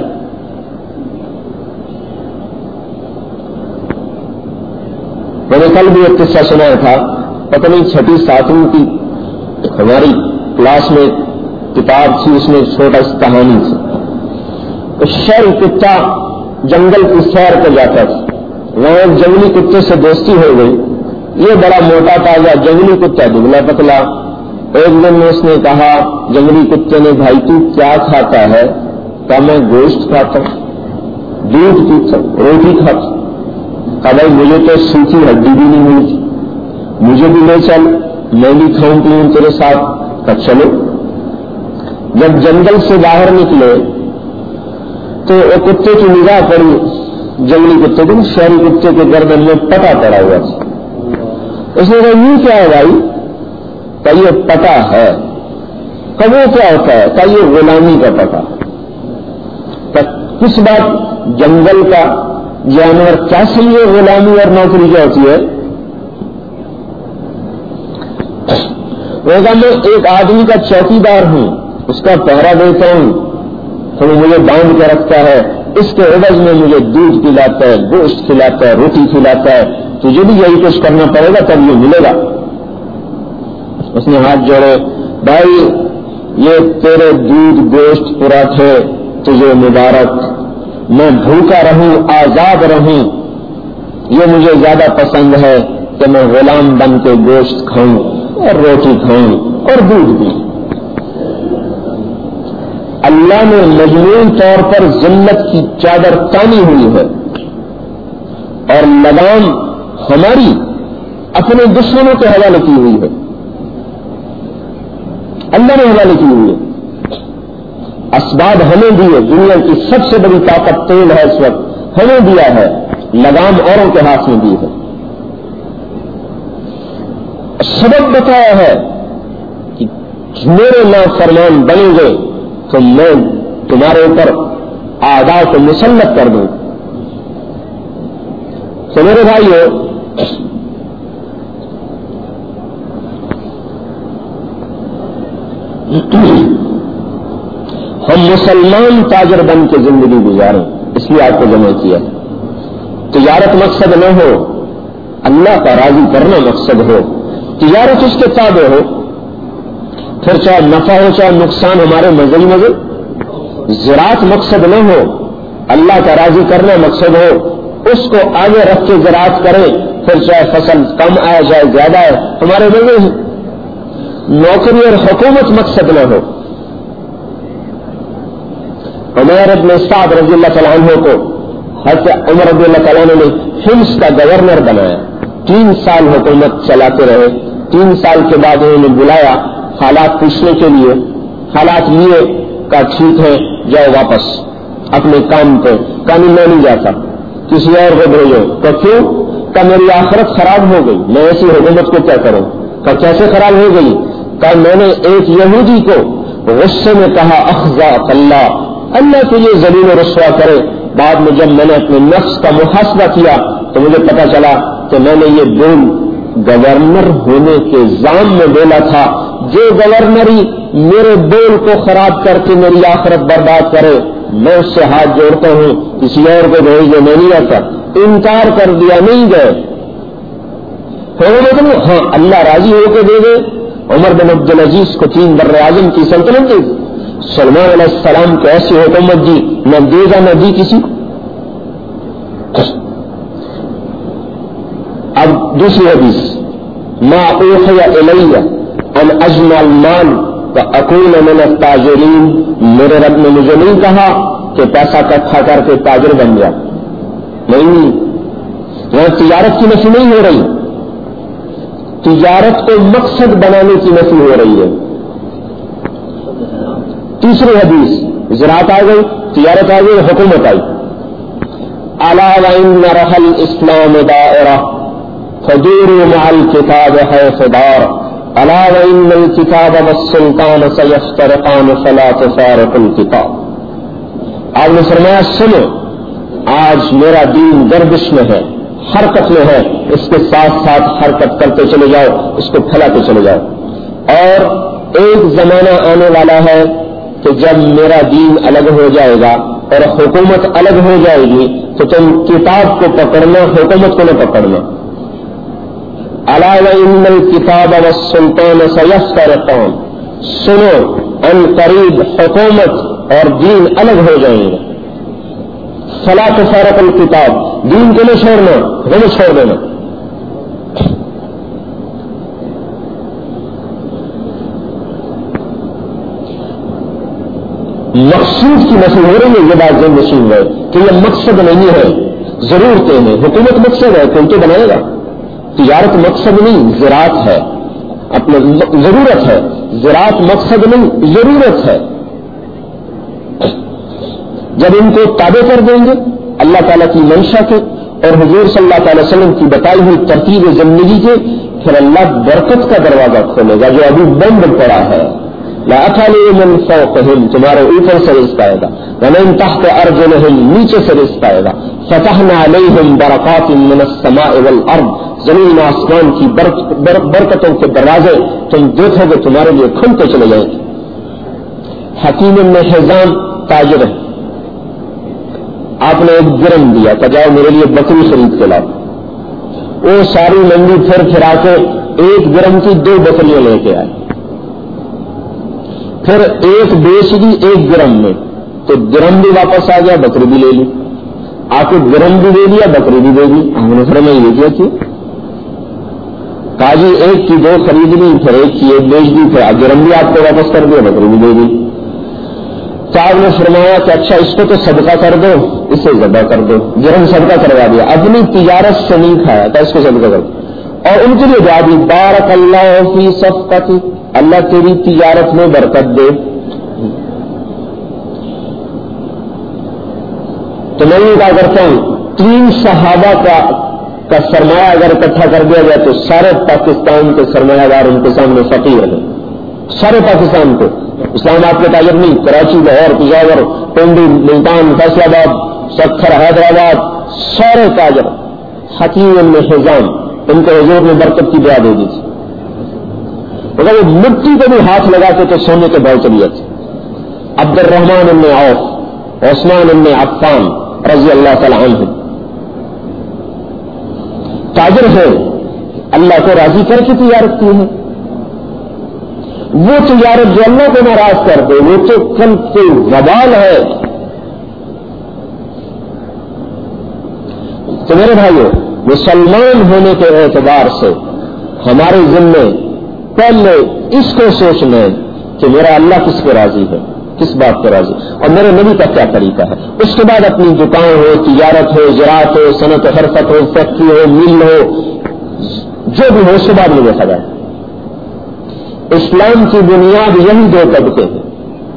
میں نے کل بھی ایک قصہ سنایا تھا، پتہ نہیں چھٹی ساتویں کی ہماری کلاس میں کتاب تھی، اس میں چھوٹا سی کہانی تھی. شہری کتا جنگل کی سیر پر جاتا تھا، وہاں جنگلی کتے سے دوستی ہو گئی. یہ بڑا موٹا تازہ جنگلی کتا، دبلا پتلا. ایک دن میں اس نے کہا جنگلی کتے نے، بھائی تو کیا کھاتا ہے؟ کہا میں گوشت کھاتا ہوں، دودھ پیتا ہوں، روٹی کھاتا ہوں. کہا بھائی مجھے تو سوکھی ہڈی بھی نہیں ملتی، مجھے بھی لے چل، میں بھی کھاؤں پیوں تیرے ساتھ. کہا چلو. جب جنگل سے باہر نکلے تو وہ کتے کی نگاہ پڑی جنگلی کتے کو، شہری کتے کے گردن میں پٹا پڑا ہوا تھا. اس نے کہا یہ کیا ہے بھائی؟ کہ یہ پٹا ہے. کہ وہ کیا ہوتا ہے؟ کہ یہ غلامی کا پٹا. کہ کس بات جنگل کا جانور کیسے یہ غلامی اور نوکری کیا ہوتی ہے؟ وہ کہا میں ایک آدمی کا چوکیدار ہوں، اس کا پہرا دیتا ہوں، تو وہ مجھے باندھ کے رکھتا ہے، اس کے عوض میں مجھے دودھ پلاتا ہے، گوشت کھلاتا ہے، روٹی کھلاتا ہے. تجھے بھی یہی کچھ کرنا پڑے گا تب یہ ملے گا. اس نے ہاتھ جوڑے، بھائی یہ تیرے دودھ گوشت پراٹھے تجھے مبارک، میں بھوکا رہوں آزاد رہوں، یہ مجھے زیادہ پسند ہے کہ میں غلام بن کے گوشت کھاؤں اور روٹی کھاؤں اور دودھ بھی. اللہ نے مجموعی طور پر ذلت کی چادر تانی ہوئی ہے اور لگام ہماری اپنے دشمنوں کے حوالے کی ہوئی ہے. اللہ نے حوالے کی ہوئی ہے. اسباب ہمیں دیے، دنیا کی سب سے بڑی طاقت تیل ہے اس وقت، ہمیں دیا ہے، لگام اوروں کے ہاتھ میں دی ہے. سبب بتایا ہے کہ میرے نافرمان بنیں گے تو میں تمہارے اوپر اعداء کو مسلط کر دوں. تو میرے بھائیو، ہم مسلمان تاجر بن کے زندگی گزاریں، اس لیے آپ کو جمع کیا. تجارت مقصد نہ ہو، اللہ کا راضی کرنا مقصد ہو. تجارت اس کے تابع ہو، پھر چاہے نفع ہو چاہے نقصان ہمارے مزے ہی مزے. زراعت مقصد نہ ہو، اللہ کا راضی کرنا مقصد ہو، اس کو آگے رکھ کے زراعت کریں، پھر چاہے فصل کم آئے چاہے زیادہ ہے ہمارے مزے ہیں. نوکری اور حکومت مقصد نہ ہو. عمر ابن سعد رضی اللہ تعالیٰ عنہ کو حضرت عمر رضی اللہ تعالیٰ عنہ نے حمص کا گورنر بنایا. تین سال حکومت چلاتے رہے. تین سال کے بعد انہوں نے بلایا حالات پوچھنے کے لیے. حالات لیے کا ٹھیک ہے جاؤ واپس اپنے کام پہ. کہیں میں نہیں جاتا، کسی اور کو بھیجو. تو کیوں؟ کہ میری آخرت خراب ہو گئی، میں ایسی حکومت کو کیا کروں. کہ کیسے خراب ہو گئی؟ کہ میں نے ایک یہودی کو غصے میں کہا اخزاک اللہ، اللہ تجھے ذلیل و رسوا کرے. بعد میں جب میں نے اپنے نفس کا محاسبہ کیا تو مجھے پتا چلا کہ میں نے یہ بول گورنر ہونے کے ذام میں بولا تھا. جو گورنری میرے بول کو خراب کر کے میری آخرت برباد کرے، میں اس سے ہاتھ جوڑتا ہوں، کسی اور کو بھیج دے، میں نہیں آتا. انکار کر دیا، نہیں گئے. ہاں اللہ راضی ہو کے دے دے. عمر بن عبد العزیز کو تین بر اعظم کی سلطنت دی. سلمان علیہ السلام کو ایسی حکومت دی، نہ دے گا نہ دی کسی کو. اب دوسری حدیث، ما اوحی الی ان اجمع المال واکون من التاجرین. میرے رب نے مجھے نہیں کہا کہ پیسہ اکٹھا کر کے تاجر بن جا. نہیں، یہاں تجارت کی نفی نہیں ہو رہی، تجارت کو مقصد بنانے کی نفی ہو رہی ہے. تیسری حدیث، زراعت آ گئی، تجارت آ گئی، حکومت آئی. الا وان رحل الاسلام دائرہ فدوروا مع الكتاب حيث دار. الا وان الكتاب والسلطان سيفترقان فلا تفارقوا الكتاب. آپ نے فرمایا سنو، آج میرا دین گردش میں ہے، حرکت میں ہے، اس کے ساتھ ساتھ حرکت کرتے چلے جاؤ، اس کو پھیلاتے چلے جاؤ. اور ایک زمانہ آنے والا ہے کہ جب میرا دین الگ ہو جائے گا اور حکومت الگ ہو جائے گی تو تم کتاب کو پکڑنا، حکومت کو نہ پکڑنا. الا وان الکتاب والسلطان سیفترقان. سنو، ان قریب حکومت اور دین الگ ہو جائیں گے. فلا تفارق الکتاب، دین کو نہ چھوڑنا، ہمیں چھوڑ دینا. مقصود کی نفی ہو رہی ہے. یہ بات ذہن نشین ہے کہ یہ مقصد نہیں ہے، ضرورتیں ہیں. حکومت مقصد ہے، کوئی تو بنائے گا. تجارت مقصد نہیں، زراعت ہے، اپنے ضرورت ہے. زراعت مقصد نہیں، ضرورت ہے. جب ان کو تابع کر دیں گے اللہ تعالیٰ کی منشا کے اور حضور صلی اللہ تعالی وسلم کی بتائی ہوئی ترتیب زندگی کے، پھر اللہ برکت کا دروازہ کھولے گا جو ابھی بند پڑا ہے. لا اکھالی من فوقہم، تمہارے اوپر سے رزق آئے گا، ومن تحت ارجلہم، نیچے سے رزق آئے گا. فتحنا علیہم برکات من السماء والارض، زمین آسمان کی برکتوں کے دروازے تم دیکھو گے تمہارے لیے کھلتے چلے جائیں گے. حکیم بن حزام تاجر ہے، آپ نے ایک درم دیا کہ جاؤ میرے لیے بکری خرید کے لاؤ. وہ ساری منڈی پھر پھرا کے ایک درم کی دو بکریاں لے کے آئے. پھر ایک بیچ دی ایک درم میں، تو درم بھی واپس آ گیا، بکری بھی لے لی. آپ کو درم بھی دے دیا، بکری بھی دے دی. ہم نے پھر میں یہ کیا کہ کاجی ایک کی دو خرید لی، پھر ایک کی ایک بیچ دی، پھر درم بھی آپ کو واپس کر دیا، بکری بھی دے دی. صاحب نے فرمایا کہ اچھا اس کو تو صدقہ کر دو، اسے ذبح کر دو. درم صدقہ کروا دیا، اپنی تجارت سے نہیں کھایا تھا، اس کو صدقہ کر دو. اور ان کے لیے دعا دی، بارک اللہ فی صفقتی، اللہ تیری تجارت میں برکت دے. تو میں یہ کہا کرتا ہوں، تین صحابہ کا کا سرمایہ اگر اکٹھا کر دیا جائے تو سارے پاکستان کے سرمایہ دار ان کے سامنے فقیر ہیں. سارے پاکستان کو، اسلام آباد کے تاجر نہیں، کراچی، لاہور، پشاور، پنڈی، ملتان، فیصل آباد، سکھر، حیدرآباد، سارے تاجر حکیم ابن حزام ان کو حضور نے برکت کی دعا دے دی تھی. اگر وہ مٹی کو بھی ہاتھ لگاتے تو سونے کے بھاؤ چلی جاتے. عبد الرحمان ابن عوف، عثمان ابن عفان رضی اللہ تعالی عنہ تاجر ہے، اللہ کو راضی کر کے تجارت کی ہے. وہ تجارت جو اللہ کو ناراض کر دے وہ تو کل کوئی وبال ہے. تو میرے بھائیو، مسلمان ہونے کے اعتبار سے ہمارے ذمے پہلے اس کو سوچنا ہے کہ میرا اللہ کس پہ راضی ہے، کس بات پہ راضی، اور میرے نبی کا کیا طریقہ ہے. اس کے بعد اپنی دکان ہو، تجارت ہو، زراعت ہو، صنعت و حرفت ہو، فیکٹری ہو، مل ہو، جو بھی ہو اس کے بعد میں دیکھا جائے. اسلام کی بنیاد یہی دو طبقے ہیں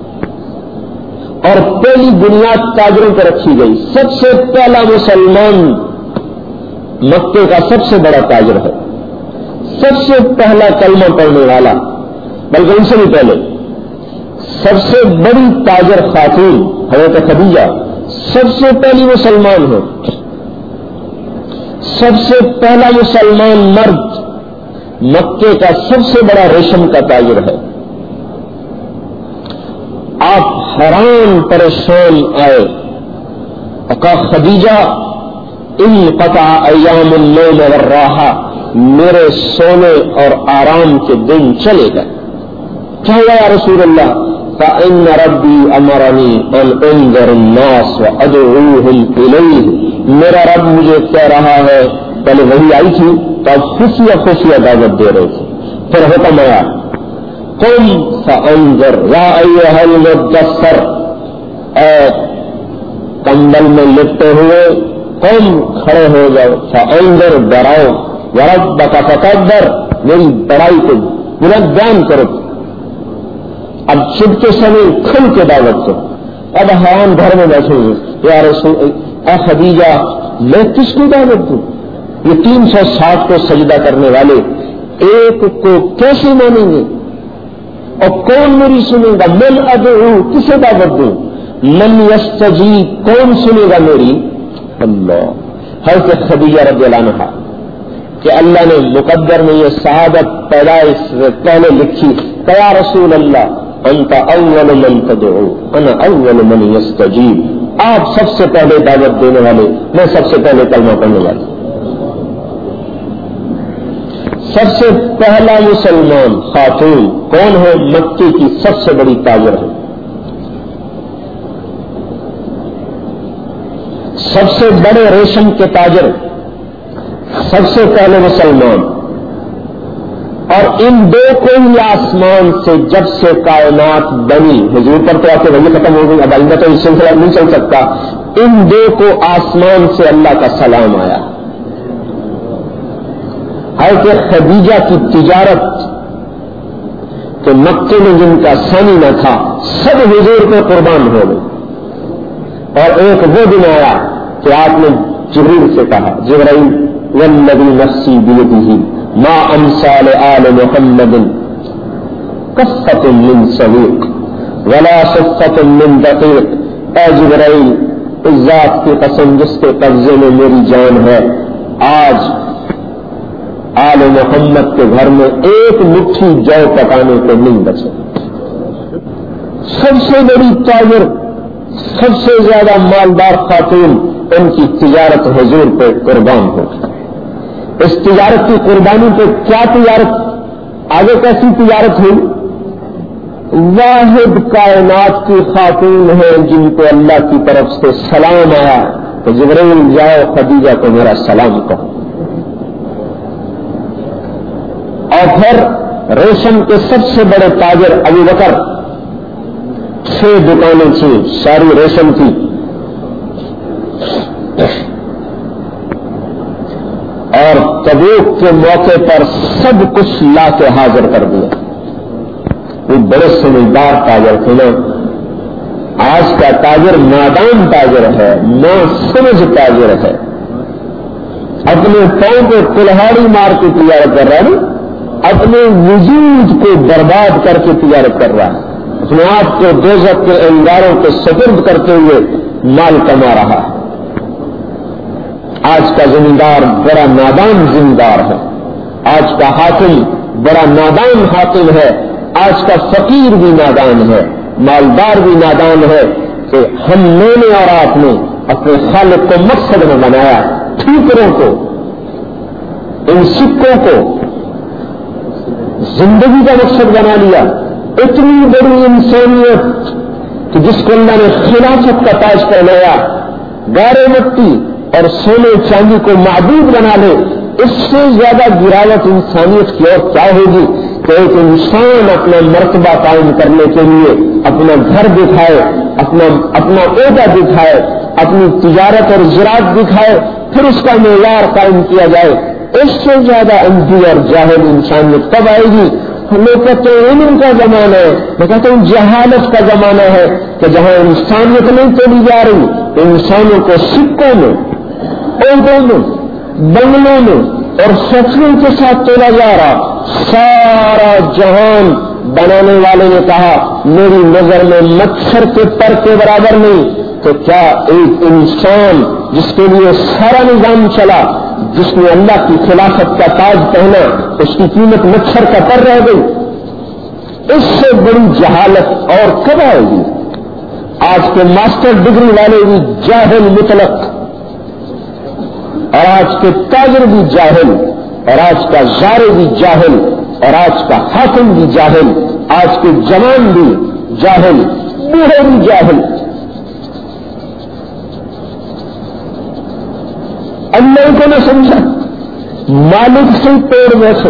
اور پہلی بنیاد تاجروں پر رکھی گئی. سب سے پہلا مسلمان مکے کا سب سے بڑا تاجر ہے، سب سے پہلا کلمہ پڑھنے والا، بلکہ ان سے بھی پہلے سب سے بڑی تاجر خاتون حضرت خدیجہ سب سے پہلی مسلمان ہے. سب سے پہلا مسلمان مرد مکے کا سب سے بڑا ریشم کا تاجر ہے. آپ حیران پریشان آئے، اقا خدیجہ ان قطع ایام النوم والراحہ، میرے سونے اور آرام کے دن چلے گئے. کیا ہوا یا رسول اللہ؟ فإن ربی امرنی ان انذر الناس وادعوهم الیہ، میرا رب مجھے کہہ رہا ہے، پہلے وہی آئی تھی تو اب خفیہ خفیہ دعوت دے رہے تھے، پھر حکم آیا قم فانذر یا ایھا المدثر، اے کمبل میں لپٹے ہوئے قم کھڑے ہو جاؤ، فانذر ڈراؤ، وربک فکبر، میری بڑائی کو بلند بیان کرو. اب چھپ کے سمے کھل کے دعوت کرو. اب حیران گھر میں بیٹھے ہوئے، یا رسول اے خدیجہ میں کس کو دعوت دوں؟ یہ تین سو ساٹھ کو سجدہ کرنے والے ایک کو کیسے مانیں گے؟ اور کون میری سنے گا؟ من ادعو، کسے دعوت دوں؟ من یستجیب، کون سنے گا میری؟ اللہ. حضرت خدیجہ رضی اللہ عنہا کہ اللہ نے مقدر میں یہ شہادت پیدائش سے پہلے لکھی کہ یا رسول اللہ انت اول من تدعو انا اول من یستجیب، آپ سب سے پہلے دعوت دینے والے، میں سب سے پہلے کلمہ پڑھنے والا. سب سے پہلا مسلمان خاتون کون ہے؟ مکے کی سب سے بڑی تاجر ہے، سب سے بڑے ریشم کے تاجر، سب سے پہلے مسلمان. اور ان دو کو ہی آسمان سے جب سے کائنات بنی، حضور پر تو آتے وہی ختم ہو گئی، اب آئندہ تو یہ سلسلہ نہیں چل سکتا، ان دو کو آسمان سے اللہ کا سلام آیا. حضرت خدیجہ کی تجارت کہ مکے میں جن کا ثانی نہ تھا سب حضور پہ قربان ہو گئے. اور ایک وہ دن آیا کہ آپ نے جبریل سے کہا، جبرائیل والذی نفسی بیدہ ما امثال آل محمد کفۃ من سویق ولا صفۃ من دقیق، اے جبرائیل اس ذات کی قسم جس کے قبضے میں میری جان ہے، آج آل محمد کے گھر میں ایک مٹھی جو پکانے کو نہیں بچے. سب سے بڑی تاجر، سب سے زیادہ مالدار خاتون، ان کی تجارت حضور پہ قربان ہو. اس تجارت کی قربانی پہ کیا تجارت، آگے کیسی تجارت ہوئی؟ واحد کائنات کی خاتون ہے جن کو اللہ کی طرف سے سلام آیا تو جبرائیل جاؤ خدیجہ کو میرا سلام کہو. اور پھر ریشم کے سب سے بڑے تاجر ابو بکر، چھ دکانیں تھیں ساری ریشم کی، اور تبوک کے موقع پر سب کچھ لا کے حاضر کر دیا. وہ بڑے سمجھدار تاجر تھے نا. آج کا تاجر نادان تاجر ہے، نہ سمجھ تاجر ہے. اپنے پاؤں کو کلہاڑی مار کے تجارت کر رہا ہے نا، اپنے وجود کو برباد کر کے تجارت کر رہا ہے، اپنے آپ کو دوزخ کے انگاروں کو سپرد کرتے ہوئے مال کما رہا ہے۔ آج کا زمیندار بڑا نادان زمیندار ہے، آج کا حاکم بڑا نادان حاکم ہے، آج کا فقیر بھی نادان ہے، مالدار بھی نادان ہے کہ ہم میں نے اور آپ نے اپنے خالق کو مقصد میں بنایا، ٹھیکروں کو، ان سکوں کو زندگی کا مقصد بنا لیا۔ اتنی بڑی انسانیت کہ جس کو اللہ نے خلافت کا تاج پہنایا، گارے مٹی اور سونے چاندی کو معبود بنا لے، اس سے زیادہ گراوٹ انسانیت کی اور کیا ہوگی کہ ایک انسان اپنا مرتبہ قائم کرنے کے لیے اپنا گھر دکھائے، اپنا اپنا عہدہ دکھائے، اپنی تجارت اور زراعت دکھائے، پھر اس کا معیار قائم کیا جائے۔ اس سے زیادہ اندھی اور جاہل انسانیت کب آئے گی؟ لوگ کہتے ہیں علم کا زمانہ ہے، میں کہتا ہوں جہالت کا زمانہ ہے کہ جہاں انسانیت نہیں تولی جا رہی، انسانوں کو سکوں میں، عہدوں میں، بنگلوں میں اور فیکٹریوں کے ساتھ تولا جا رہا۔ سارا جہان بنانے والے نے کہا میری نظر میں مچھر کے پر کے برابر نہیں، تو کیا ایک انسان جس کے لیے سارا نظام چلا، جس نے اللہ کی خلافت کا تاج پہنا، اس کی قیمت مچھر کا پر رہ گئی؟ اس سے بڑی جہالت اور کب آئے گی؟ آج کے ماسٹر ڈگری والے بھی جاہل مطلق، اور آج کے تاجر بھی جاہل، اور آج کا زارے بھی جاہل، اور آج کا حاکم بھی جاہل، آج کے جوان بھی جاہل، بوڑھے بھی جاہل۔ اللہ کو نہ سمجھا، مالک سے پیڑ ویسے،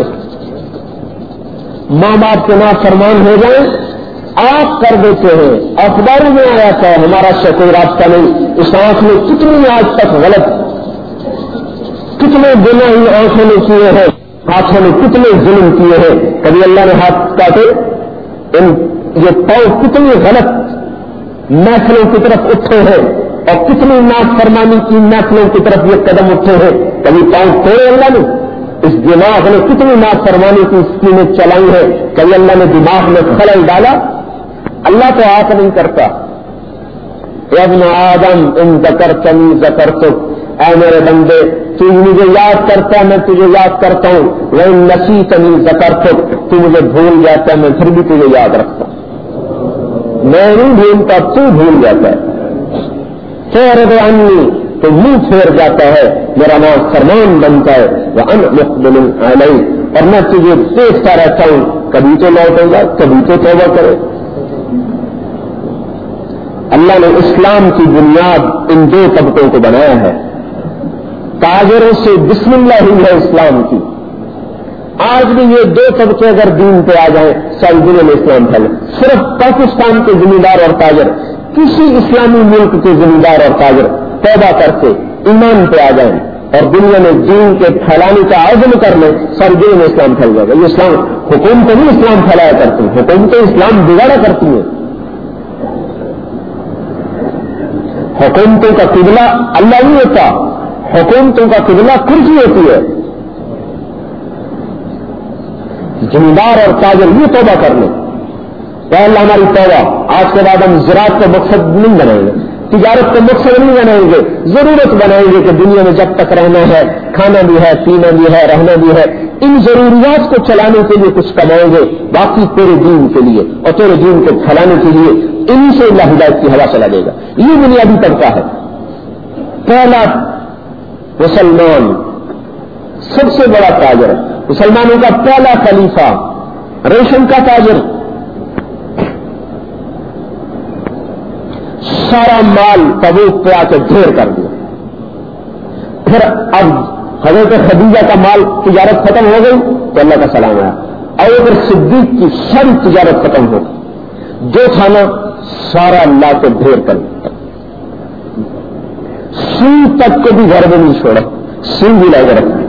ماں باپ کے نام فرمان ہو جائیں آپ کر دیتے ہیں۔ اخباروں میں آیا تھا، ہمارا سے کوئی رابطہ نہیں، اس آنکھ میں کتنی آج تک غلط، کتنے گناہ ہی آنکھوں نے کیے ہیں، ہاتھوں نے کتنے ظلم کیے ہیں، کبھی اللہ نے ہاتھ کاٹے، ان یہ پاؤں کتنی غلط محفلوں کی طرف اٹھے ہیں، اور کتنی نافرمانی کی محفلوں کی طرف یہ قدم اٹھے ہیں، کبھی پاؤں توڑے اللہ نے، اس دماغ نے کتنی نافرمانی کی اسکیمیں چلائی ہیں، کبھی اللہ نے دماغ میں خلل ڈالا؟ اللہ تو آنکھ نہیں کرتا۔ اے ابن آدم ان ذکرتنی ذکرتک، اے میرے بندے تو مجھے یاد کرتا میں تجھے یاد کرتا ہوں، وَإِن نَسِيتَنِي ذَكَرْتُكَ، تو مجھے بھول جاتا میں پھر بھی تجھے یاد رکھتا ہوں، میں نہیں بھولتا تو بھول جاتا ہے۔ فَأَعْرِضْ عَنِّي، تو منہ پھیر جاتا ہے، میرا نام فرمان بنتا ہے، وَأَنَا مُقْبِلٌ عَلَيْكَ، اور میں تجھے دیکھتا رہتا ہوں، کبھی تو لوٹے گا کبھی تو توبہ کرے۔ اللہ نے اسلام کی بنیاد ان دو طبقوں کو بنایا ہے، تاجروں سے بسم اللہ ہوئی ہے اسلام کی۔ آج بھی یہ دو طبقے اگر دین پہ آ جائیں ساری دنیا میں اسلام پھیلے۔ صرف پاکستان کے زمیندار اور تاجر، کسی اسلامی ملک کے زمیندار اور تاجر توبہ کر کے ایمان پہ آ جائیں اور دنیا میں دین کے پھیلانے کا عزم کر لیں، ساری دنیا میں اسلام پھیل جائے گا۔ یہ اسلام حکومتیں نہیں اسلام پھیلایا کرتی، حکومتیں اسلام بگاڑا کرتی ہیں۔ حکومتوں کا قبلہ اللہ نہیں ہوتا، حکومتوں کا قبلہ کرسی ہوتی ہے۔ زمیندار اور تاجر یہ توبہ کر لیں کہ اللہ ہماری توبہ، آج کے بعد ہم زراعت کا مقصد نہیں بنائیں گے، تجارت کا مقصد نہیں بنائیں گے، ضرورت بنائیں گے کہ دنیا میں جب تک رہنا ہے، کھانا بھی ہے، پینا بھی ہے، رہنا بھی ہے، ان ضروریات کو چلانے کے لیے کچھ کمائیں گے، باقی تیرے دین کے لیے اور تیرے دین کو پھیلانے کے لیے ان سے اللہ ہدایت کی ہوا چلا دے گا۔ یہ بنیادی طبقہ ہے۔ پہلا مسلمان سب سے بڑا تاجر، مسلمانوں کا پہلا خلیفہ، ریشم کا تاجر، سارا مال تبوک پہ آ کے ڈھیر کر دیا۔ پھر اب حضرت خدیجہ کا مال تجارت ختم ہو گئی تو اللہ کا سلام آیا، اور اگر صدیق کی ساری تجارت ختم ہو گئی، جو کھانا سارا لا کے ڈھیر کر دیا، سوئی تک کو بھی گھر میں نہیں چھوڑا، سوئی بھی لا کے رکھا۔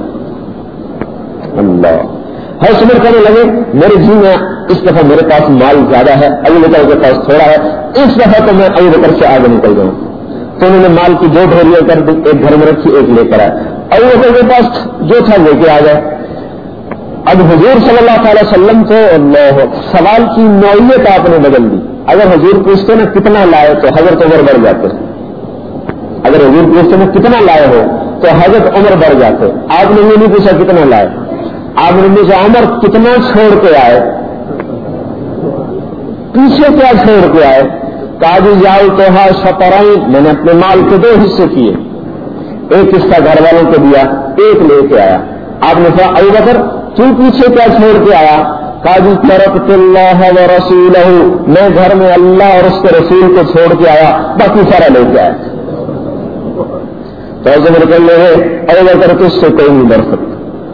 اللہ ہر سمجھ کرنے لگے میرے جی میں اس دفعہ میرے پاس مال زیادہ ہے، ابو بکر کے پاس تھوڑا ہے، اس دفعہ تو میں ابو بکر سے آگے نکل جاؤں۔ تو انہوں نے مال کی دو ڈھیریاں کر دی، ایک گھر میں رکھی ایک لے کر آئے۔ ابو بکر کے پاس جو تھا لے کے آ گئے. اب حضور صلی اللہ تعالی وسلم کو اللہ سوال کی نوعیت آپ نے بدل دی. اگر حضور پوچھتے نا کتنا لائے تو حضرت عمر بڑھ جاتے. اگر حضور پوچھتے نا کتنا لائے ہو تو حضرت عمر بڑھ جاتے. آپ نے یہ نہیں پوچھا کتنا لائے, آپ نے پوچھا عمر کتنا چھوڑ کے آئے, پیچھے کیا چھوڑ کے آئے. کاجی جاؤ تو ہاں شطرائی, میں نے اپنے مال کے دو حصے کیے, ایک حصہ گھر والوں کو دیا, ایک لے کے آیا. آپ نے کہا ابو بکر تو پیچھے کیا چھوڑ کے آیا. کاجی ترکت اللہ و رسولہ, میں گھر میں اللہ اور اس کے رسول کو چھوڑ کے آیا, باقی سارا لے کے آیا. تو ایسے میرے کہنے لگے ابو بکر تو اس سے کوئی نہیں ڈر سکتا.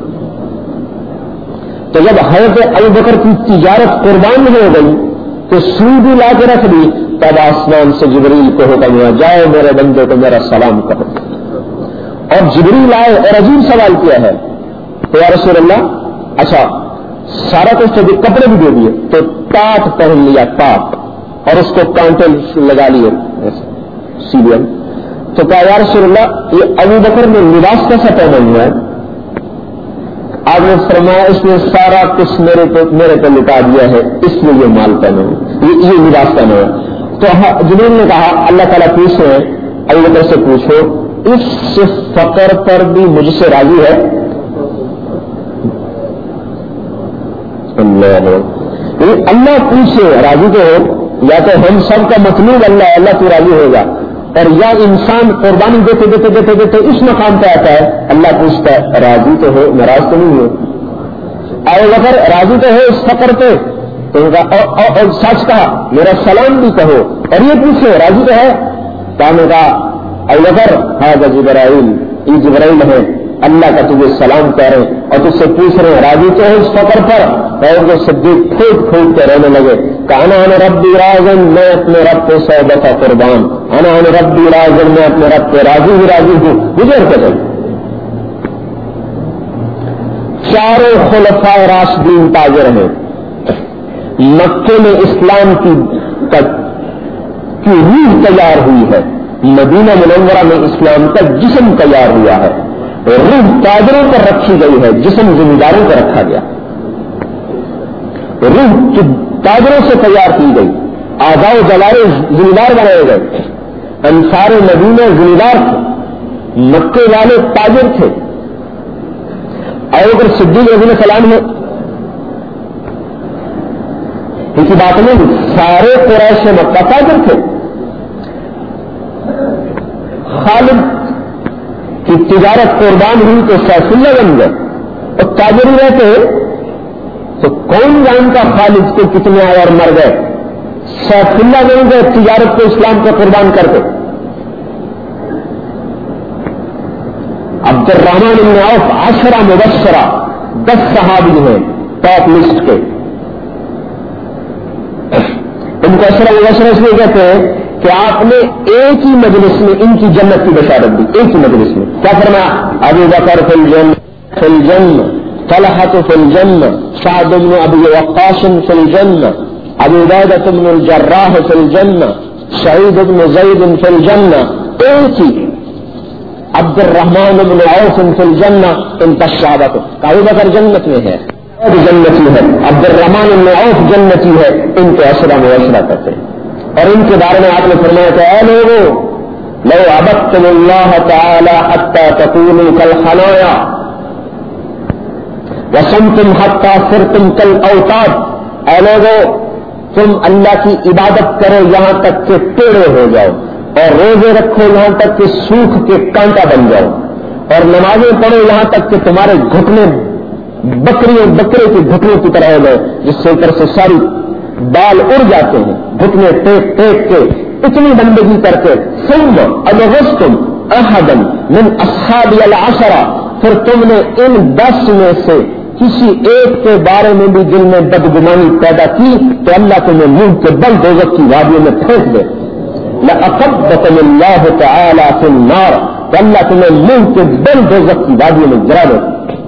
تو جب حضرت ابو بکر کی تجارت قربان ہو گئی تو سوئی بھی لا کے رکھ دی, تب آسمان سے جبریل کو حکم ہوا جاؤ میرے بندے کو میرا سلام کرو. اور جبریل آئے اور عجیب سوال کیا ہے, تو یا رسول اللہ, اچھا سارا کچھ تو کپڑے بھی دے دیے, تو ٹاٹ پہن لیا, ٹاٹ, اور اس کو کانٹے لگا لیے سیریل. تو کہا یا رسول اللہ یہ ابو بکر نے لباس کیسا پہنا ہوا ہے. آپ نے فرمایا اس نے سارا کچھ میرے کو میرے کو لٹا دیا ہے, اس لیے یہ مال پہنا ہے, یہ لباس پہنا ہے. تو جبریل نے کہا اللہ تعالیٰ پوچھے ابو بکر سے پوچھو اس فقر پر بھی مجھ سے راضی ہے. اللہ اللہ پوچھے راضی تو ہو, یا تو ہم سب کا مطلوب اللہ اللہ تو راضی ہوگا, اور یا انسان قربانی دیتے دیتے دیتے دیتے اس مقام پہ آتا ہے اللہ پوچھتا ہے راضی تو ہو, ناراض تو نہیں ہو. ابو بکر راضی تو ہو اس فقر پہ, اور سچ کہا میرا سلام بھی کہو, اور یہ پوچھے راضی تو ہے. کہا کہا ابو بکر ہاں جبرائیل, یہ جبرائیل ہے, اللہ کا تجھے سلام کہہ رہے ہیں اور تجھ سے پوچھ رہے ہیں راضی تو ہے اس فقر پر. اور وہ صدیق پھوٹ پھوٹ کے رہنے لگے, کہنا انا ربی راضن, میں اپنے رب کو سو دفعہ قربان, انا انا ربی راضن, میں اپنے رب کو راضی ہی راضی ہوں. گزر کے گئے. چاروں خلفاء راشدین تاجر ہیں. مکے میں اسلام کی کی روح تیار ہوئی ہے, مدینہ منورہ میں اسلام کا جسم تیار ہوا ہے. روح تاجروں پر رکھی گئی ہے, جسم ذمہ داروں پر رکھا گیا. روح تاجروں سے تیار کی گئی, اعضاء و جوارے ذمہ دار بنائے گئے. انصار مدینہ ذمہ دار تھے, مکے والے تاجر تھے. ابو بکر صدیق رضی اللہ سلام ہے ان کی بات نہیں, سارے قریش مکہ تاجر تھے. خالد کی تجارت قربان ہوئی تو سیف اللہ بن گئے, اور تاجر ہی رہتے تو کون جانتا خالد کو کتنے آئے اور مر گئے. سیف اللہ بن گئے تجارت کو اسلام کو قربان کر کے. عبد الرحمن بن عوف عشرہ مبشرہ, دس صحابی ہیں ٹاپ لسٹ کے. ان کو عشرہ مبشرہ اس لیے کہتے ہیں کہ آپ نے ایک ہی مجلس میں ان کی جنت کی بشارت دی, ایک ہی مجلس میں. کیا فرمایا, ابو بکر فی الجنہ فی الجنہ, طلحہ فی الجنہ, سعد بن ابی وقاص فی الجنہ, ابو عبیدہ بن الجراح فی الجنہ, سعید بن زید فی الجنہ. ایک ہی عبد الرحمن بن عوف فی الجنہ. ان تشابت, ابو بکر جنت میں ہے, جنتی ہے, عبد الرحمن بن عوف جنتی ہے, ان کو عشرہ مبشرہ کرتے ہیں. اور ان کے بارے میں آپ نے فرمایا کہ اے لوگوں لو عبدتم اللہ تعالی حتی تکونوا کالحنایا وصمتم حتی صرتم کالاوتاد. اے لوگوں تم اللہ کی عبادت کرو یہاں تک کہ ٹیڑے ہو جاؤ, اور روزے رکھو یہاں تک کہ سوکھ کے کانٹا بن جاؤ, اور نمازیں پڑھو یہاں تک کہ تمہارے گھٹنے بکریوں بکرے کے گھٹنوں کی طرح ہو گئے جس سے اوپر سے ساری بال اڑ جاتے ہیں, گھٹنے ٹیک ٹیک کے اتنی بندگی کر کے. ثم ابغضتم احدا من اصحاب العشرہ, پھر تم نے ان دس میں سے کسی ایک کے بارے میں بھی دل میں بدگمانی پیدا کی تو اللہ تمہیں منہ کے بل دوزخ کی وادیوں میں پھینک دے. لأقبتم اللہ تعالی فی النار, تو اللہ تمہیں منہ کے بل دوزخ کی وادیوں میں گرا دے.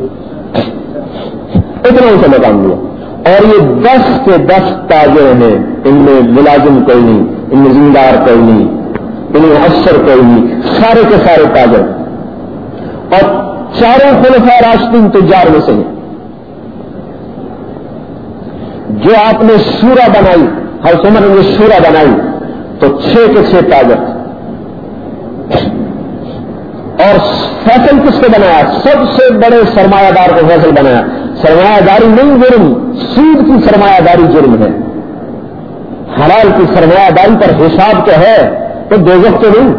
اتنا ان سے مقام لیا. اور یہ دس کے دس تاجر ہیں, ان میں ملازم کوئی نہیں, ان میں ذمہ دار کوئی نہیں, ان میں افسر کوئی نہیں, سارے کے سارے تاجر. اور چاروں خلفاء راشدین تجار میں سے ہیں. جو آپ نے شورا بنائی، حضرت عمر نے شورا بنائی تو چھ کے چھ تاجر، اور فیصل کس کو بنایا؟ سب سے بڑے سرمایہ دار کو فیصل بنایا. سرمایہ داری نہیں جرم، سود کی سرمایہ داری جرم ہے. حلال کی سرمایہ داری پر حساب کیا ہے تو دوزخ تو نہیں.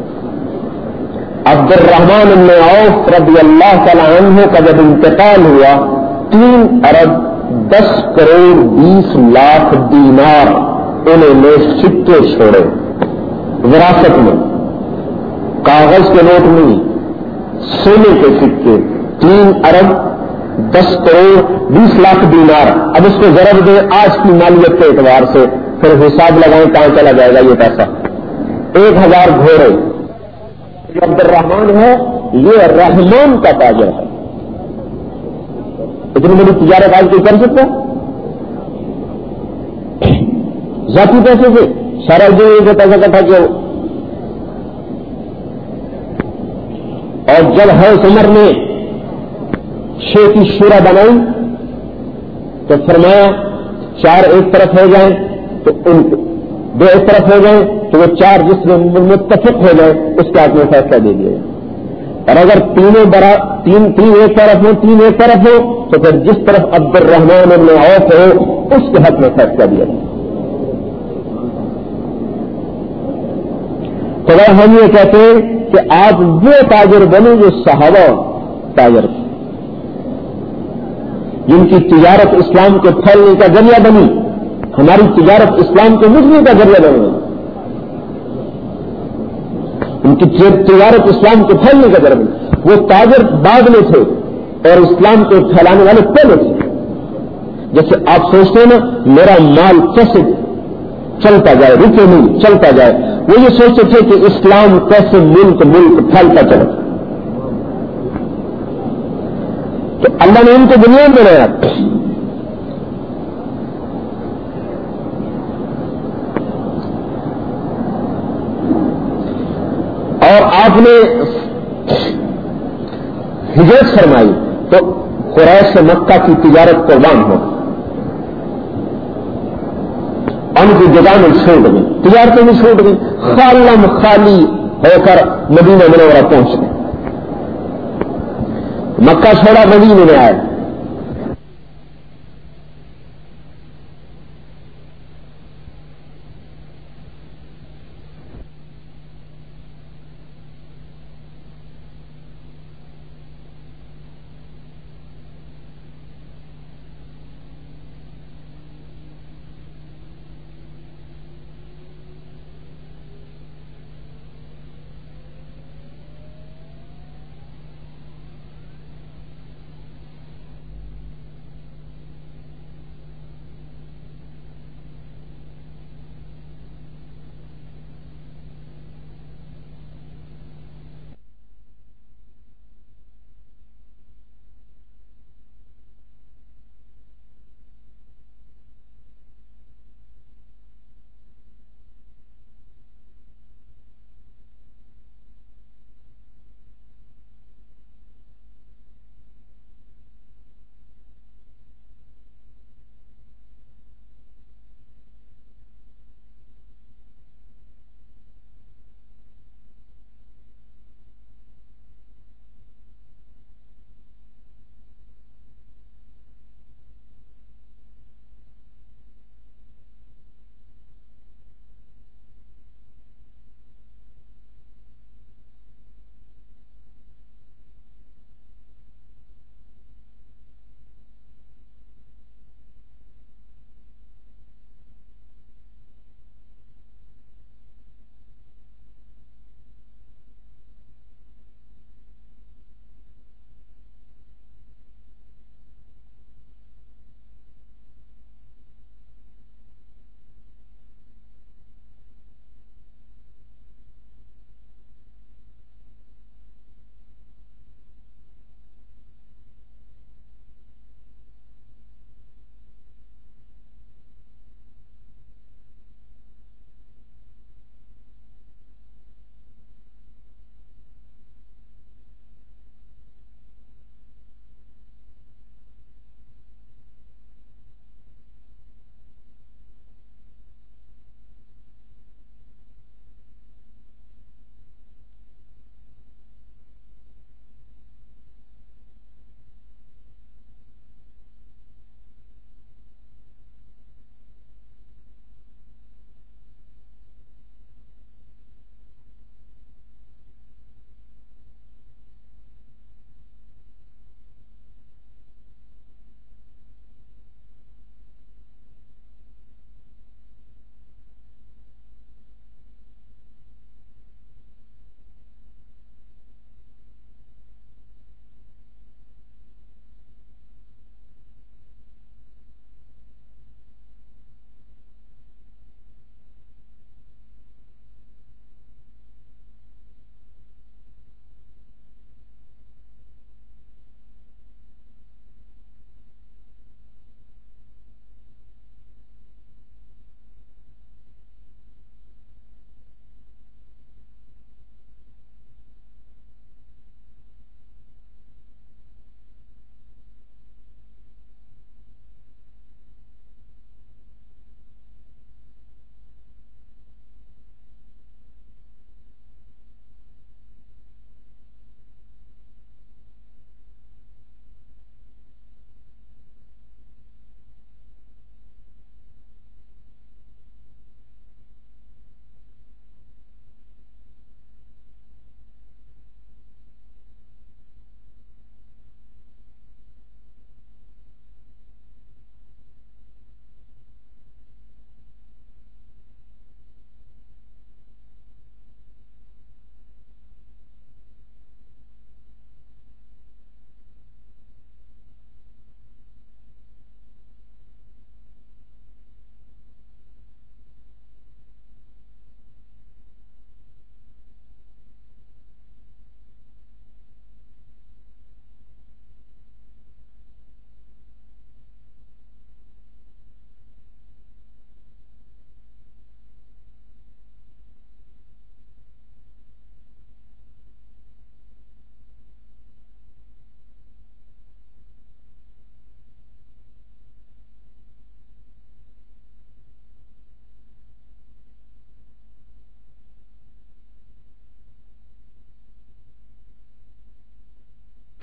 عبد الرحمن بن عوف رضی اللہ تعالی عنہ کا جب انتقال ہوا، تین ارب دس کروڑ بیس لاکھ دینار انہوں نے سکے چھوڑے وراثت میں، کاغذ کے نوٹ نہیں، سونے کے سکے. تین ارب دس کروڑ بیس لاکھ دینار. اب اس کو ضرب دیں آج کی مالیت کے اعتبار سے، پھر حساب لگائیں کہاں چلا جائے گا یہ پیسہ. ایک ہزار گھوڑے. جو عبد الرحمان ہے یہ رحمان کا تاجر ہے. اتنی بڑی تجارت آج کوئی کر سکتا؟ ذاتی پیسے سے سارا جو یہ پیسہ اکٹھا کیا. اور جب حضرت عمر نے چھ کی شورا بنائی تو فرمایا چار ایک طرف ہو جائیں تو ان دو ایک طرف ہو جائیں تو وہ چار جس میں متفق ہو جائے اس کے ہاتھ میں فیصلہ دے دیا. اور اگر تینوں برا تین تین ایک طرف ہو تین ایک طرف ہو تو پھر جس طرف عبد الرحمان بن عوف ہو اس کے حق میں فیصلہ دیا جائے. تو ہم یہ کہتے ہیں کہ آپ وہ تاجر بنے جو صحابہ تاجر تھے، جن کی تجارت اسلام کے پھیلنے کا ذریعہ بنی. ہماری تجارت اسلام کے مجھنے کا ذریعہ بنی. ان کی تجارت اسلام کے پھیلنے کا ذریعہ بنی. وہ تاجر بعد میں تھے اور اسلام کو پھیلانے والے پہلے تھے. جیسے آپ سوچتے ہیں نا میرا مال کیسے چلتا جائے، رکے نہیں چلتا جائے، وہ یہ سوچتے تھے کہ اسلام کیسے ملک ملک پھیلتا چلے. تو اللہ نے ان کو بنیاد بنایا. اور آپ نے ہجرت فرمائی تو قریش سے مکہ کی تجارت قربان ہو، ان کی جگہ میں چھوٹ گئی، تجارتیں بھی چھوٹ گئی، خالم خالی ہو کر مدینہ منورہ پہنچ گئے. مکہ چھوڑا مدینے میں آئے.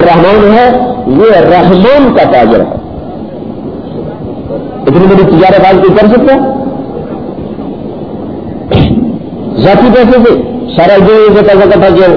الرحمن ہے یہ رحمان کا تاجر ہے. اتنی بڑی تجارت آج کوئی کر سکتا ہے؟ ذاتی پیسے سے سارا جو پیسہ اکٹھا کیا.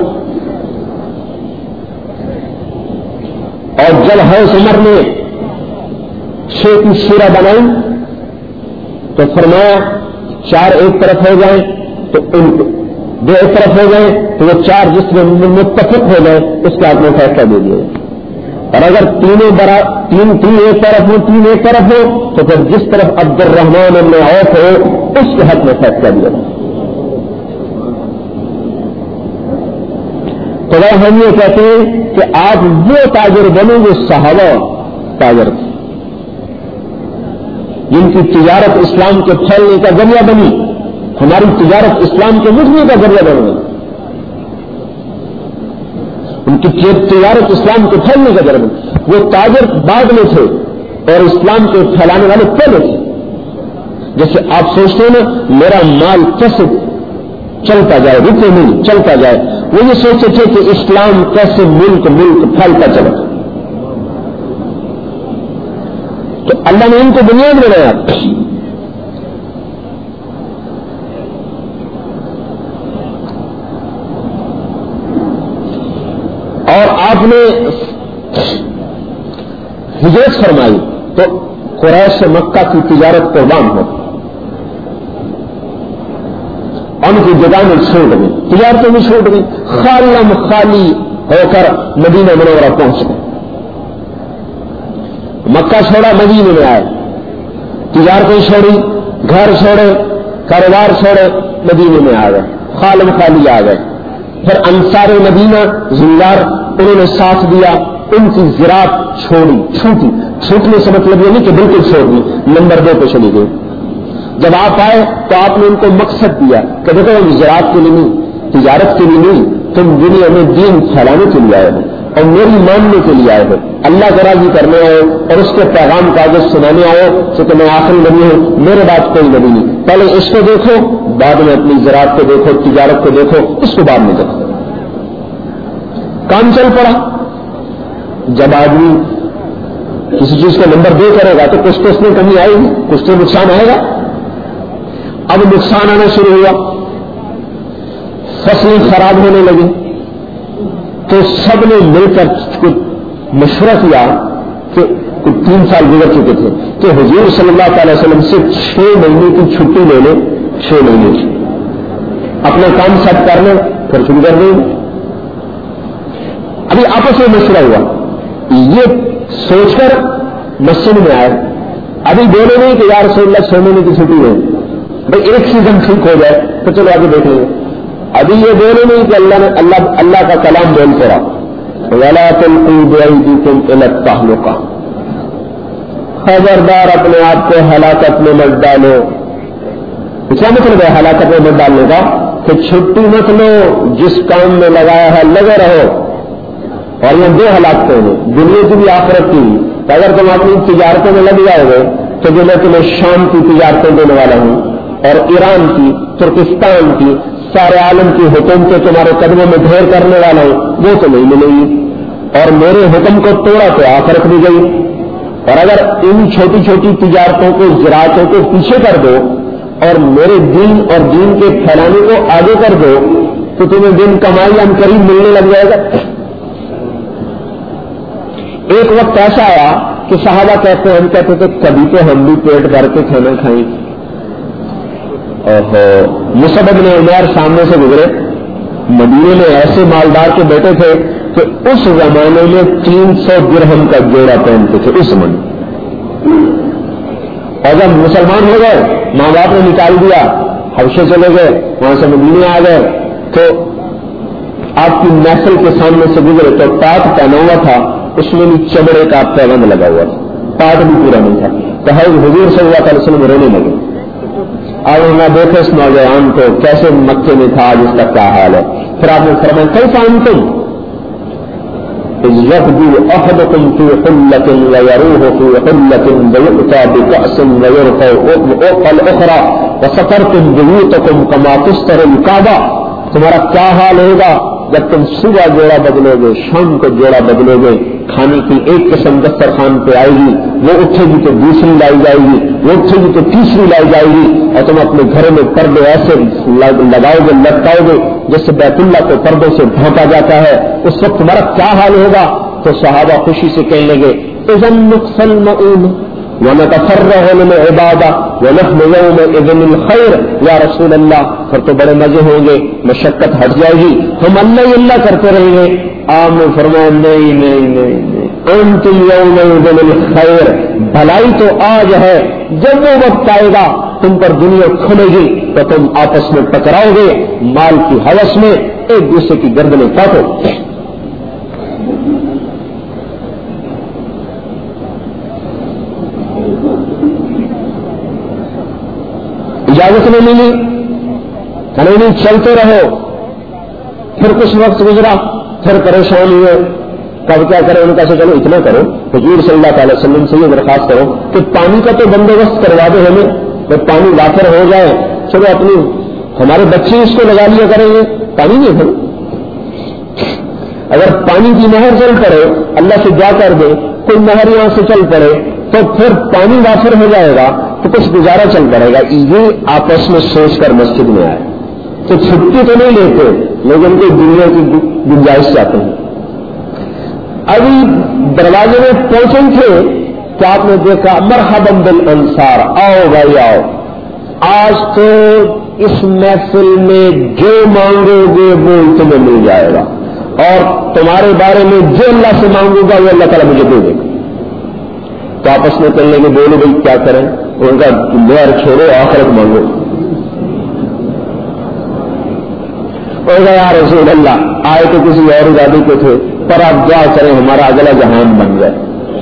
اور جب حوض عمر نے چھ کی شورا بنائی تو فرمایا چار ایک طرف ہو جائیں تو ان دو ایک طرف ہو گئے تو وہ چار جس میں متفق ہو گئے اس کے ہاتھ میں فیصلہ دے دیا. اور اگر تینوں برا تین تین ایک طرف ہو تین ایک طرف ہو تو پھر جس طرف عبد الرحمان ابن عوف ہو اس کے حق میں فیصلہ دیا. تو ہم یہ کہتے ہیں کہ آپ وہ تاجر بنو جو صحابہ تاجر تھے جن کی تجارت اسلام کے پھیلنے کا ذریعہ بنی. ہماری تجارت اسلام کے مٹنے کا ذریعہ بن گئی. ان کی تجارت اسلام کے پھیلنے کا ذریعہ بنی. وہ تاجر بعد میں تھے اور اسلام کے پھیلانے والے پہلے تھے. جیسے آپ سوچتے ہیں نا میرا مال کیسے چلتا جائے رکے نہیں چلتا جائے, وہ یہ سوچتے تھے کہ اسلام کیسے ملک ملک پھیلتا چلا. تو اللہ نے ان کو بنیاد بنایا. اور آپ نے ہجرت فرمائی تو قریش مکہ کی تجارت قربان ہو ان کی جگہ میں چھوڑ گئی, تجارتیں بھی چھوڑ گئی, خالم خالی ہو کر مدینہ منورہ پہنچ گئے. مکہ چھوڑا مدینے میں آئے, تجارتیں چھوڑی, گھر چھوڑے, کاروبار چھوڑے, مدینے میں آ گئے, خالم خالی آ گئے. پھر انصار مدینہ زمیندار انہوں نے ساتھ دیا, ان کی زراعت چھوڑی چھوٹی. چھوٹنے سے مطلب یہ نہیں کہ بالکل چھوڑ دی, نمبر دو پہ چلی گئی. جب آپ آئے تو آپ نے ان کو مقصد دیا کہ دیکھو ہم زراعت کے لیے نہیں, تجارت کے لیے نہیں, تم دنیا میں دین پھیلانے کے لیے آئے ہو اور میری ماننے کے لیے آئے ہو, اللہ کو راضی کرنے آئے اور اس کے پیغام کاغذ سنانے آئے کہ تمہیں آخری نبی ہوں, میرے بعد کوئی نبی نہیں. پہلے اس کو دیکھو, بعد میں اپنی زراعت کو دیکھو, تجارت کو دیکھو, اس کو بعد میں دیکھو. کام چل پڑا. جب آدمی کسی چیز کا نمبر دو کرے گا تو کچھ تو اس میں کمی آئے گی, کچھ تو نقصان آئے گا. اب نقصان آنا شروع ہوا, فصلیں خراب ہونے لگی تو سب نے مل کر مشورہ کیا کہ تین سال گزر چکے تھے کہ حضور صلی اللہ تعالی وسلم سے چھ مہینے کی چھٹی لے لیں, چھ مہینے کی اپنا کام سیٹ کر لیں پھر شروع کر دیں. ابھی آپس میں مشورہ ہوا, یہ سوچ کر مسجد میں آئے. ابھی بولے نہیں کہ یا رسول اللہ چھ مہینے کی چھٹی ہے, بھائی ایک سیزن ٹھیک ہو جائے تو چلو آگے دیکھ لیں. ابھی یہ بولے نہیں کہ اللہ نے اللہ اللہ کا کلام بول کر وَلَا تُلْقُوا بِأَيْدِيكُمْ إِلَى التَّهْلُكَةِ, خبردار اپنے آپ کو ہلاکت میں مت ڈالو. کیا مطلب ہے ہلاکت میں مت ڈالنے کا؟ کہ چھٹی مت لو, جس کام میں لگایا ہے لگے رہو. اور یہ دو ہلاکتیں ہیں, دنیا کی بھی آخرت کی. اگر تم اپنی تجارتوں میں لگ جاؤ گے تو جو میں تمہیں شام کی تجارتیں دینے والا ہوں اور ایران کی, ترکستان کی, سارے عالم کی حکومتیں تمہارے قدموں میں ڈھیر کرنے والا ہوں, وہ تو نہیں ملے گی. اور میرے حکم کو توڑا تو آخرت بھی گئی. اور اگر ان چھوٹی چھوٹی تجارتوں کو, زراعتوں کو پیچھے کر دو اور میرے دین اور دین کے پھیلانے کو آگے کر دو تو تمہیں دن کمائی ہم قریب ملنے لگ جائے گا. ایک وقت ایسا آیا کہ صحابہ کہتے ہیں, ہم کہتے تھے کبھی تو ہم بھی پیٹ بھر کے کھانا کھائیں. مصعب بن عمیر سامنے سے گزرے, مدینے میں ایسے مالدار کے بیٹے تھے کہ اس زمانے میں تین سو درہم کا جوڑا پہنتے تھے اس زمانے. اور جب مسلمان ہو گئے, ماں باپ نے نکال دیا, حبشے چلے گئے, وہاں سے مدینے آ گئے تو آپ کی محفل کے سامنے سے گزرے تو پاٹ پہنا ہوا تھا, اس میں بھی چمڑے کا پیغام لگا ہوا تھا, پاٹ بھی پورا نہیں تھا. تو حضور صلی اللہ علیہ وسلم رونے لگے. آج نہ دیکھے اس نوجوان کو کیسے مکے میں تھا, آج اس کا کیا حال ہے. پھر آپ نے فرمایا کیسا انتم يغدو احدكم في حلة ويروح في حلة ويؤتى بكأس ويرفع الاخرى وسترتم بيوتكم كما تستر الكعبة. تمہارا کیا حال ہوگا جب تم صبح جوڑا بدلو گے، شام کو جوڑا بدلو گے، کھانے کی ایک قسم دسترخوان پہ آئے گی، وہ اٹھے گی تو دوسری لائی جائے گی، وہ اٹھے گی تو تیسری لائی جائے گی، اور تم اپنے گھروں میں پردے ایسے لگاؤ گے، لٹکاؤ گے جیسے بیت اللہ کو پردوں سے ڈھانپا جاتا ہے، اس وقت تمہارا کیا حال ہوگا؟ تو صحابہ خوشی سے کہنے لگے اذن نقصل مؤون وَنَتَفَرَّغُ لِلْعِبَادَةِ وَنَحْنُ يَوْمَئِذٍ الْخَيْرِ یا رسول اللہ، پھر تو بڑے مزے ہوں گے، مشقت ہٹ جائے گی، ہم اللہ ہی اللہ کرتے رہیں گے۔ آپ نے فرمایا نہیں نہیں نہیں نہیں، انتم یومئذ الخیر، بھلائی تو آج ہے، جب وہ وقت آئے گا تم پر دنیا کھلے گی تو تم آپس میں ٹکراؤ گے، مال کی ہوس میں ایک دوسرے کی گردنیں کاٹو۔ اجازت نہیں ملی، کہنے نہیں چلتے رہو، پھر کچھ وقت گزرا، پھر پریشان ہوئے، کب کیا کریں؟ ان کا سے چلو اتنا کرو، حضور صلی اللہ تعالی وسلم سے یہ درخواست کرو کہ پانی کا تو بندوبست کروا دے ہمیں، جب پانی لا کر ہو جائے، چلو اپنی ہمارے بچے اس کو لگا لیا کریں گے، پانی نہیں بھرو۔ اگر پانی کی نہر چل پڑے، اللہ سے جا کر دے، کوئی نہر یہاں سے چل پڑے تو پھر پانی وافر ہو جائے گا تو کچھ گزارا چل پڑے گا۔ یہ آپس میں سوچ کر مسجد میں آئے تو چھٹی تو نہیں لیتے لیکن کوئی دنیا کی گنجائش چاہتے ہیں۔ ابھی دروازے میں پہنچے تھے کہ آپ نے دیکھا مرحبا بالانصار، آؤ بھائی آؤ، آج تو اس محفل میں جو مانگو گے وہ تمہیں مل جائے گا، اور تمہارے بارے میں جو اللہ سے مانگوں گا وہ اللہ تعالیٰ مجھے دے دے گا۔ تو آپس میں کرنے کے بولو بھائی کیا کریں؟ ان کا دنیا چھوڑو، آخرت مانگو۔ اور یا رسول اللہ، آئے تو کسی اور ارادے کے تھے، پر آپ دعا کریں ہمارا اگلا جہان بن جائے۔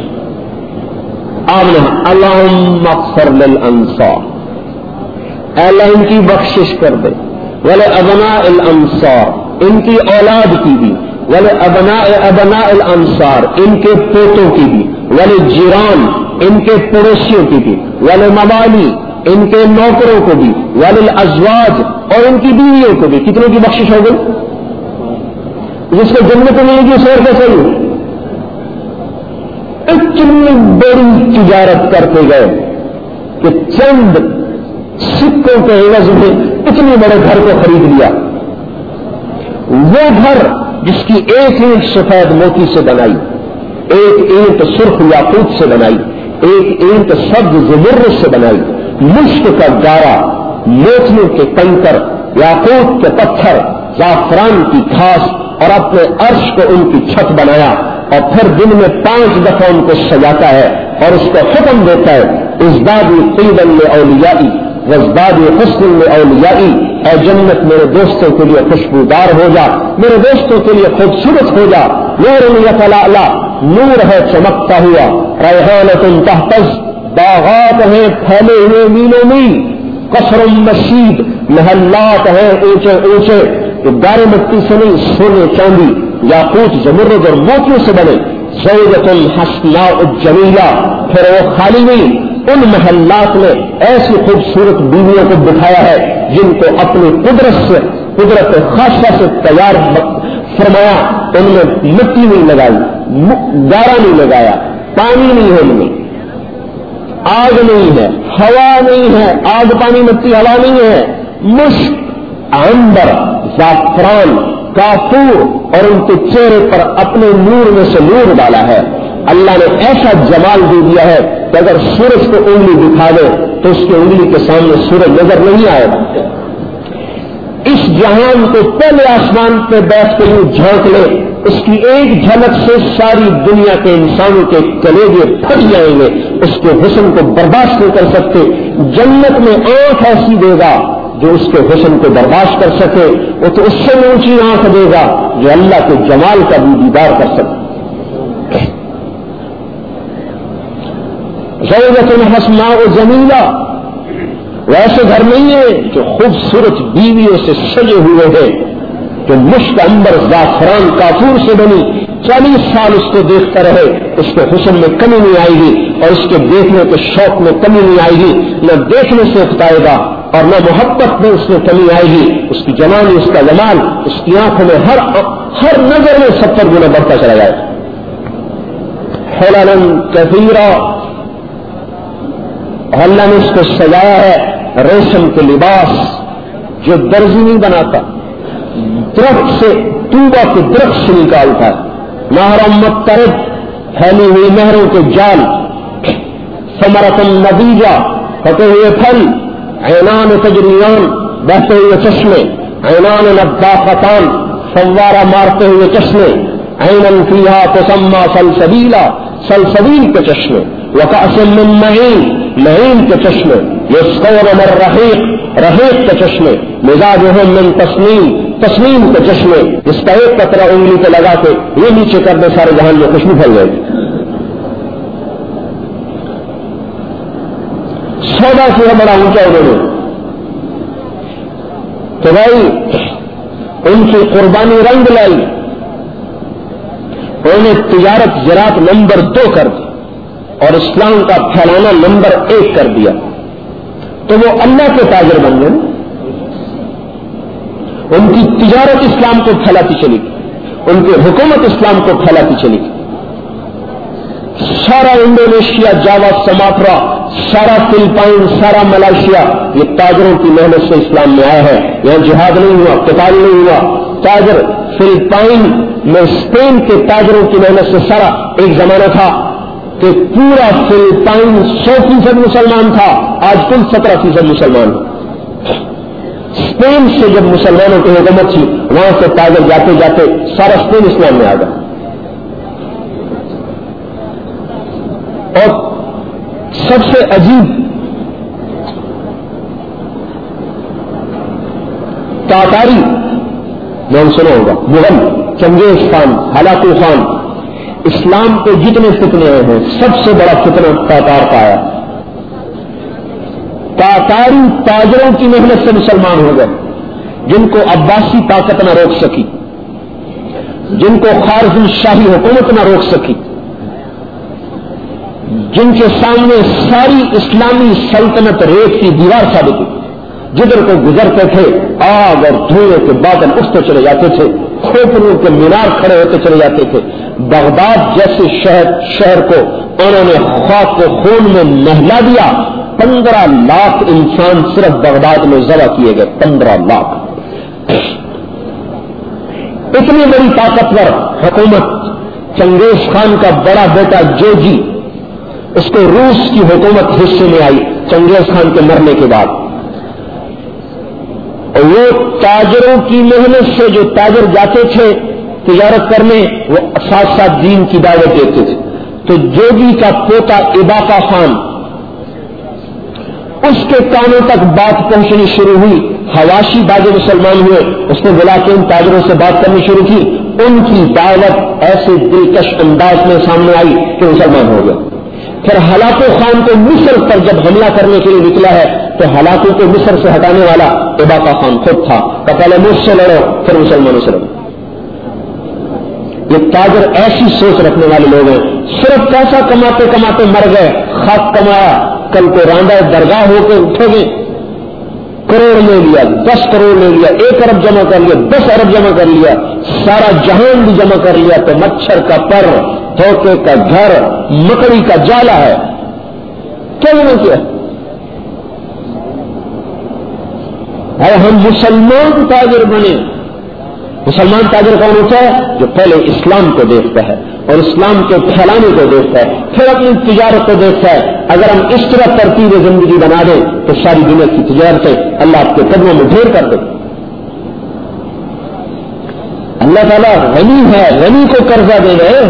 آمین اللہم اغفر للانصار، اے اللہ ان کی بخشش کر دے، ولابناء الانصار، ان کی اولاد کی بھی، ولابناء ابناء الانصار، ان کے پوتوں کی بھی، ولجیران، ان کے پڑوسیوں کی بھی، ولموالی، ان کے نوکروں کو بھی، وللازواج، اور ان کی بیویوں کو بھی۔ کتنے کی بخشش ہو گئی؟ جس کو جنت ملے گی سور کا صحیح، اتنی بڑی تجارت کرتے گئے کہ چند سکوں کے عوض میں اتنے بڑے گھر کو خرید لیا۔ وہ گھر جس کی ایک اینٹ سفید موتی سے بنائی، ایک اینٹ سرخ یاقوت سے بنائی، ایک اینٹ سبز زمرد سے بنائی، مشک کا گارا، موتیوں کے کنکر، یاقوت کے پتھر، زعفران کی گھاس، اور اپنے عرش کو ان کی چھت بنایا، اور پھر دن میں پانچ دفعہ ان کو سجاتا ہے اور اس کو حکم دیتا ہے ازدادوا طیبا لاولیائی وازدادوا حسنا لاولیائی، اے جنت میرے دوستوں کے لیے خوشبودار ہو جا، میرے دوستوں کے لیے خوبصورت ہو جا، نور یتلألأ، نور ہے چمکتا ہوا، ریحانۃ تہتز، باغات ہیں پھیلے ہوئے میلوں میل، قصر مشید، محلات ہیں اونچے اونچے، جو گارے مٹی سے نہیں، سونے چاندی، یاقوت زمرد اور موتیوں سے بنے، زوجۃ حسناء جمیلہ، پھر وہ خالی نہیں، ان محلات میں ایسی خوبصورت بیویوں کو دکھایا ہے جن کو اپنی قدرت سے، قدرت خاصہ سے تیار فرمایا، ان میں مٹی نہیں لگائی، گارا نہیں لگایا، پانی نہیں ہے، ان میں آگ نہیں ہے، ہوا نہیں ہے، آگ پانی مٹی ہوا نہیں ہے، مشک، عنبر، زعفران، کافور، اور ان کے چہرے پر اپنے نور میں سے نور ڈالا ہے۔ اللہ نے ایسا جمال دے دیا ہے کہ اگر سورج کو انگلی دکھا دے تو اس کی انگلی کے سامنے سورج نظر نہیں آئے گا۔ اس جہان کو پہلے آسمان پہ بیٹھ کے یوں جھانک لے، اس کی ایک جھلک سے ساری دنیا کے انسانوں کے کلیجے پھٹ جائیں گے، اس کے حسن کو برداشت نہیں کر سکتے۔ جنت میں آنکھ ایسی دے گا جو اس کے حسن کو برداشت کر سکے، وہ تو اس سے اونچی آنکھ دے گا جو اللہ کے جمال کا بھی دیدار کر سکے۔ زوجۃ حسناء جمیلہ، ویسے گھر نہیں ہے جو خوبصورت بیویوں سے سجے ہوئے ہیں، جو مشک، عنبر، زعفران، کافور سے بنی، چالیس سال اس کو دیکھتا رہے اس کے حسن میں کمی نہیں آئے گی، اور اس کے دیکھنے کے شوق میں کمی نہیں آئے گی، نہ دیکھنے سے اکتائے گا اور نہ محبت میں اس میں کمی آئے گی. اس کی جوانی، اس کا جمال، اس کی آنکھوں میں ہر ہر نظر میں ستر گنا بڑھتا چلا جائے. حللا کثیرا، اللہ نے اس کو سجایا ہے ریشم کے لباس جو درزی نہیں بناتا، درخت سے طوبہ کے درخت سے نکالتا ہے. نہرم مترد، پھیلی ہوئی نہروں کے جال. ثمرۃ نضیجہ، پکے ہوئے پھل. عینان تجریان، بہتے ہوئے چشمے. عینان نضاختان، فوارہ مارتے ہوئے چشمے. عینن فیہا تسمی سلسبیلا، سلسبیل کے چشمے. وکأس من معین، معین کے چشمے. یسقون من رحیق، رحیق کے چشمے. مزاجہم من تسنیم، تسنیم کے چشمے. اس کا ایک قطرہ انگلی پہ لگا کے یہ نیچے کر دے سارے جہان میں خوشبو پھیل جائے گی. سودا کیا بڑا اونچا انہوں نے. تو بھائی ان کی قربانی رنگ لائی. انہوں نے تجارت زراعت نمبر دو کر دی اور اسلام کا پھیلانا نمبر ایک کر دیا. تو وہ اللہ کے تاجر بن گئے. ان کی تجارت اسلام کو پھیلاتی چلی گئی، ان کی حکومت اسلام کو پھیلاتی چلی گئی. سارا انڈونیشیا، جاوا، سماٹرا، سارا فلپائن، سارا ملائیشیا یہ تاجروں کی محنت سے اسلام میں آیا ہے. یہاں جہاد نہیں ہوا، قتال نہیں ہوا. تاجر فلپائن میں اسپین کے تاجروں کی محنت سے سارا. ایک زمانہ تھا کہ پورا فلپائن سو فیصد مسلمان تھا، آج کل سترہ فیصد مسلمان. اسپین سے جب مسلمانوں کی حکومت تھی وہاں سے تاجر جاتے جاتے سارا اسپین اسلام میں آ گیا. اور سب سے عجیب تاتاری نام سنا ہوگا، Mughal, Genghis Khan, Hulagu Khan. اسلام کو جتنے فتنے آئے ہیں سب سے بڑا فتنہ تاتار کا آیا. تاتاری تاجروں کی محنت سے مسلمان ہو گئے، جن کو عباسی طاقت نہ روک سکی، جن کو خارزم شاہی حکومت نہ روک سکی، جن کے سامنے ساری اسلامی سلطنت ریت کی دیوار ثابت ہوئی. جدھر کو گزرتے تھے آگ اور دھوئیں کے بادل اٹھتے چلے جاتے تھے، کھوپڑیوں کے مینار کھڑے ہوتے چلے جاتے تھے. بغداد جیسے شہر شہر کو انہوں نے خاک کو خون میں نہلا دیا. پندرہ لاکھ انسان صرف بغداد میں ذبح کیے گئے. پندرہ لاکھ. اتنی بڑی طاقتور حکومت. چنگیز خان کا بڑا بیٹا جوجی، اس کو روس کی حکومت حصے میں آئی چنگیز خان کے مرنے کے بعد. اور وہ تاجروں کی محنت سے جو تاجر جاتے تھے تجارت کرنے وہ ساتھ ساتھ دین کی دعوت دیتے تھے. تو جوگی کا پوتا اباقہ خان، اس کے کانوں تک بات پہنچنی شروع ہوئی. حواشی باغ مسلمان ہوئے، اس نے بلا کے ان تاجروں سے بات کرنی شروع کی. ان کی دعوت ایسے دلکش انداز میں سامنے آئی کہ مسلمان ہو گئے. پھر ہلاکو خان کو مصر پر جب حملہ کرنے کے لیے نکلا ہے تو ہلاکو کو مصر سے ہٹانے والا اباقہ خان خود تھا کہ پہلے مجھ سے لڑو پھر مسلمانوں سے لڑو. یہ تاجر ایسی سوچ رکھنے والے لوگ ہیں. صرف پیسہ کماتے کماتے مر گئے. خاک کمایا، کل کو راندہ درگاہ ہو کے اٹھو گے. کروڑ لے لیا، دس کروڑ لے لیا، ایک ارب جمع کر لیا، دس ارب جمع کر لیا، سارا جہان بھی جمع کر لیا تو مچھر کا پر، دھوکے کا گھر، مکڑی کا جالا ہے. کیا جمع کیا؟ ہے ہم مسلمان تاجر بنے. مسلمان تاجر کون ہوتا ہے؟ جو پہلے اسلام کو دیکھتا ہے اور اسلام کے پھیلانے کو دیکھتا ہے، پھر اپنی تجارت کو دیکھتا ہے. اگر ہم اس طرح ترتیب زندگی بنا دیں تو ساری دنیا کی تجارتیں اللہ آپ کے قدموں میں ڈھیر کر دے. اللہ تعالیٰ غنی ہے، غنی کو قرضہ دے رہے.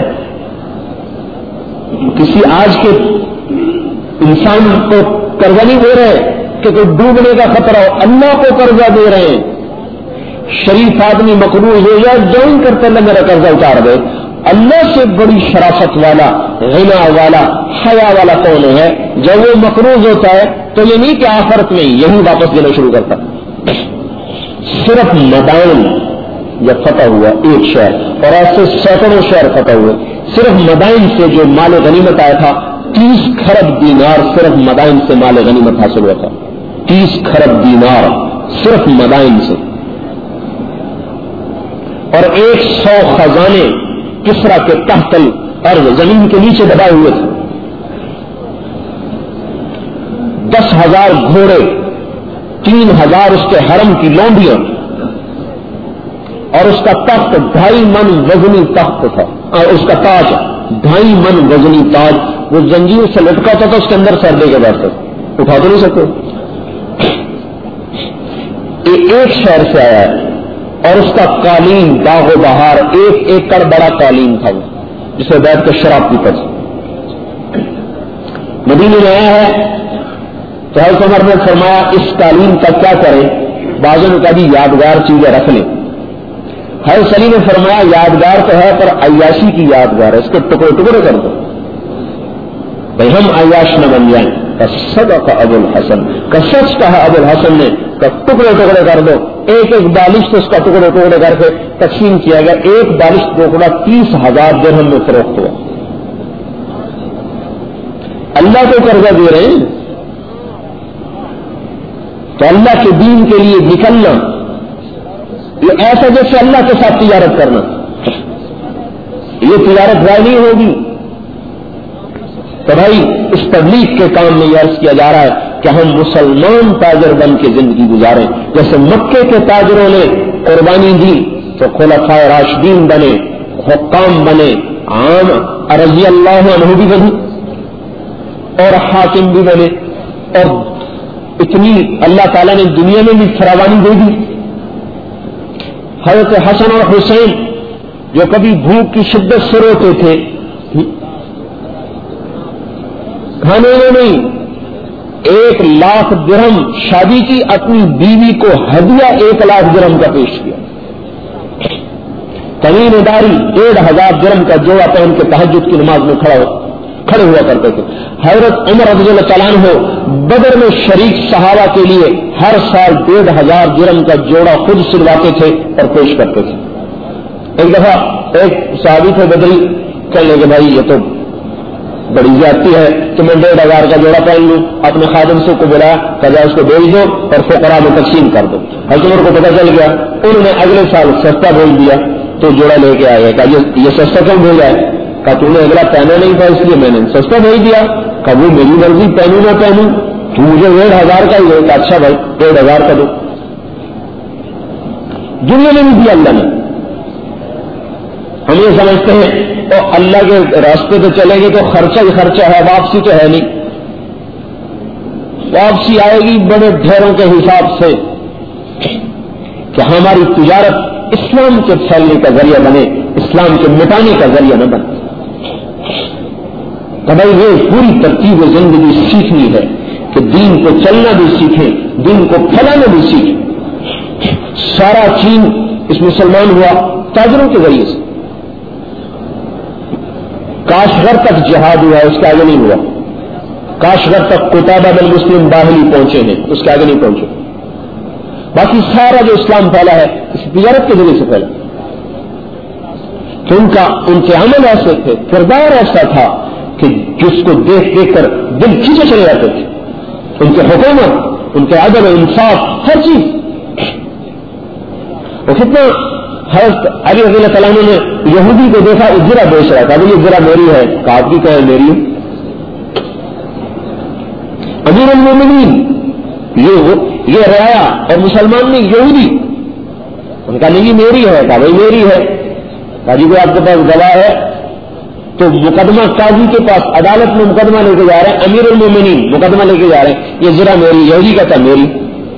کسی آج کے انسان کو قرضہ نہیں دے رہے کہ کوئی ڈوبنے کا خطرہ ہو، اللہ کو قرضہ دے رہے ہیں. شریف آدمی مقروض ہو یا جوائن کرتے اللہ میرا قرضہ اتار دے. اللہ سے بڑی شرافت والا، غنا والا، حیا والا کون ہے؟ جب وہ مقروض ہوتا ہے تو یہ نہیں کہ آخرت میں یہی واپس دینا شروع کرتا. صرف مدائن جب فتح ہوا ایک شہر، اور ایسے سینکڑوں شہر فتح ہوئے، صرف مدائن سے جو مال غنیمت آیا تھا تیس کھرب دینار صرف مدائن سے مال غنیمت حاصل ہوا تھا. تیس کھرب دینار صرف مدائن سے، اور ایک سو خزانے کسرا کے تحت الارض زمین کے نیچے دبائے ہوئے تھے، دس ہزار گھوڑے، تین ہزار اس کے حرم کی لونڈیاں، اور اس کا تخت ڈھائی من وزنی تخت تھا، اور اس کا تاج ڈھائی من وزنی تاج، وہ زنجیر سے لٹکا تھا تو اس کے اندر سر دے کے بیٹھتے، اٹھا تو نہیں سکتے۔ یہ ایک شہر سے آیا ہے، اور اس کا قالین باغ و بہار ایک ایکڑ بڑا قالین تھا، جسے بیٹھ کے شراب پیتا تھا۔ مدینے میں آیا ہے تو حضرت عمر نے فرمایا اس قالین کا کیا کریں؟ بعضوں نے کہا بھی یادگار چیزیں رکھ لیں۔ حضرت علی نے فرمایا یادگار تو ہے پر عیاشی کی یادگار ہے، اس کے ٹکڑے ٹکڑے کر دو، بھائی ہم عیاش نہ بن جائیں۔ صدق ابو الحسن، کا سچ کہا ابو الحسن نے، کا ٹکڑے ٹکڑے کر دو۔ ایک ایک بالش تو اس کا ٹکڑے ٹکڑے کر کے تقسیم کیا گیا، ایک بالش ٹکڑا تیس ہزار درہم میں فروخت ہوا۔ اللہ کو قرضہ دے رہے ہیں تو اللہ کے دین کے لیے نکلنا یہ ایسا جیسے اللہ کے ساتھ تجارت کرنا، یہ تجارت رائے نہیں ہوگی۔ تو بھائی اس تبلیغ کے کام میں یہ عرض کیا جا رہا ہے کہ ہم مسلمان تاجر بن کے زندگی گزاریں، جیسے مکے کے تاجروں نے قربانی دی تو خلفائے راشدین بنے، حکام بنے، عام رضی اللہ عنہ بھی بنے اور حاکم بھی بنے، اور اتنی اللہ تعالیٰ نے دنیا میں بھی فراوانی دے دی۔ حضرت حسن اور حسین جو کبھی بھوک کی شدت سے روتے تھے، کھانے میں نہیں، ایک لاکھ درہم شادی کی اپنی بیوی کو ہدیہ ایک لاکھ درہم کا پیش کیا۔ تمیم داری ڈیڑھ ہزار درہم کا جوڑا پہن کے تہجد کی نماز میں کھڑا ہو کھڑے ہوا کرتے تھے۔ حضرت عمر رضی اللہ تعالیٰ عنہ بدر میں شریک صحابہ کے لیے ہر سال ڈیڑھ ہزار درہم کا جوڑا خود سلواتے تھے اور پیش کرتے تھے۔ ایک دفعہ ایک صحابی تھے بدری، کہنے لگے بھائی یہ تو بڑی زیادتی ہے کہ میں ڈیڑھ ہزار کا جوڑا پہن لوں، اپنے خادم سے کو بلایا کہ اس کو بھیج دو اور فقراء میں تقسیم کر دو۔ حضرت عمر کو پتہ چل گیا، انہوں نے اگلے سال سستا بھیج دیا تو جوڑا لے کے آئے گا، یہ سستا کیوں بھیجا ہے؟ کہ تم نے اگلا پہنا نہیں تھا اس لیے میں نے سستا بھیج دیا۔ کہ وہ میری مرضی پہنوں نہ پہنوں، تو مجھے ڈیڑھ ہزار کا ہی دے گا، اچھا بھائی ڈیڑھ ہزار کا دو۔ دنیا میں بھی دیا اللہ نے۔ ہم یہ سمجھتے ہیں تو اللہ کے راستے پہ چلیں گے تو خرچہ ہی خرچہ ہے، واپسی تو ہے نہیں۔ واپسی آئے گی بڑے ڈھیروں کے حساب سے کہ ہماری تجارت اسلام کے پھیلنے کا ذریعہ بنے، اسلام کے مٹانے کا ذریعہ نہ بنے۔ تو بھائی یہ پوری ترتیب زندگی سیکھنی ہے کہ دین کو چلنا بھی سیکھیں، دین کو پھیلانا بھی سیکھیں۔ سارا چین اس مسلمان ہوا تاجروں کے ذریعے سے، کاشغر تک جہاد ہوا اس کے آگے نہیں ہوا، کاشغر تک قتادہ بن مسلم باہلی پہنچے ہیں اس کے آگے نہیں پہنچے، باقی سارا جو اسلام پھیلا ہے اس تجارت کے ذریعے سے پھیلا۔ تو ان کا ان کے عمل ایسے تھے، کردار ایسا تھا کہ جس کو دیکھ دیکھ کر دل کھینچے چلے جاتے تھے، ان کے حکومت، ان کے عدل و انصاف، ہر چیز۔ اور کتنا حضرت علی رضی اللہ تعالیٰ نے یہودی کو دیکھا اجرا بیچ رہا تھا، یہ اجرا میری ہے، کہ آپ کی کہیں میری؟ امیر المومنین یہ یہ رعایا اور مسلمان نہیں یہودی، ان کا نہیں میری ہے، کہا بھائی میری ہے۔ قاضی کو آپ کے پاس گواہ ہے تو مقدمہ قاضی کے پاس عدالت میں مقدمہ لے کے جا رہے ہیں، امیر المومنین مقدمہ لے کے جا رہے ہیں، یہ ذرا میری، یہودی کا تھا میری۔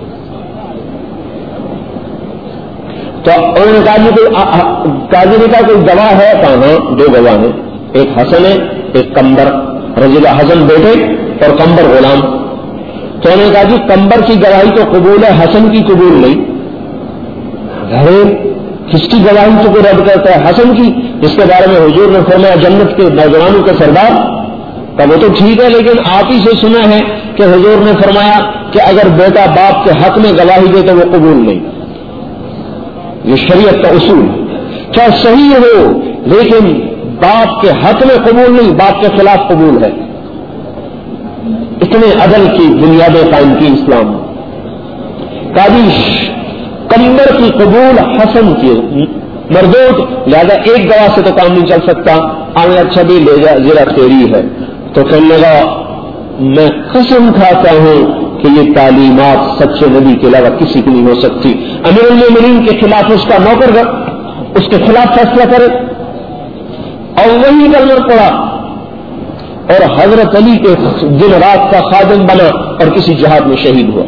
تو انہوں نے کہا قاضی نے کہا کوئی گواہ ہے؟ کہا ہاں دو گواہ ہیں، ایک حسن ہے ایک کمبر، رضی اللہ حسن بیٹے اور کمبر غلام۔ تو انہوں نے کہا جی کمبر کی گواہی تو قبول ہے، حسن کی قبول نہیں۔ ارے کس کی گواہی تو کوئی رد کرتا ہے؟ حسن کی، جس کے بارے میں حضور نے فرمایا جنت کے نوجوانوں کے سردار۔ تو وہ تو ٹھیک ہے لیکن آپ ہی سے سنا ہے کہ حضور نے فرمایا کہ اگر بیٹا باپ کے حق میں گواہی دے تو وہ قبول نہیں، یہ شریعت کا اصول، چاہے صحیح ہو لیکن باپ کے حق میں قبول نہیں، باپ کے خلاف قبول ہے۔ اتنے عدل کی بنیادیں قائم کی اسلام، कादिश, कम्बर की कबूल हसन की मरदूद, लिहाजा एक गवाह से तो काम नहीं चल सकता, आने अच्छा भी ले जा जरा तेरी है। तो कहने लगा मैं कसम खाता हूं कि ये तालीमात सच्चे नबी के अलावा किसी की नहीं हो सकती। अमीरुल मोमिनीन के खिलाफ उसका नौकर उसके खिलाफ फैसला करे और वही कलमा पड़ा और हजरत अली के दिन रात का खादिम बना और किसी जिहाद में शहीद हुआ।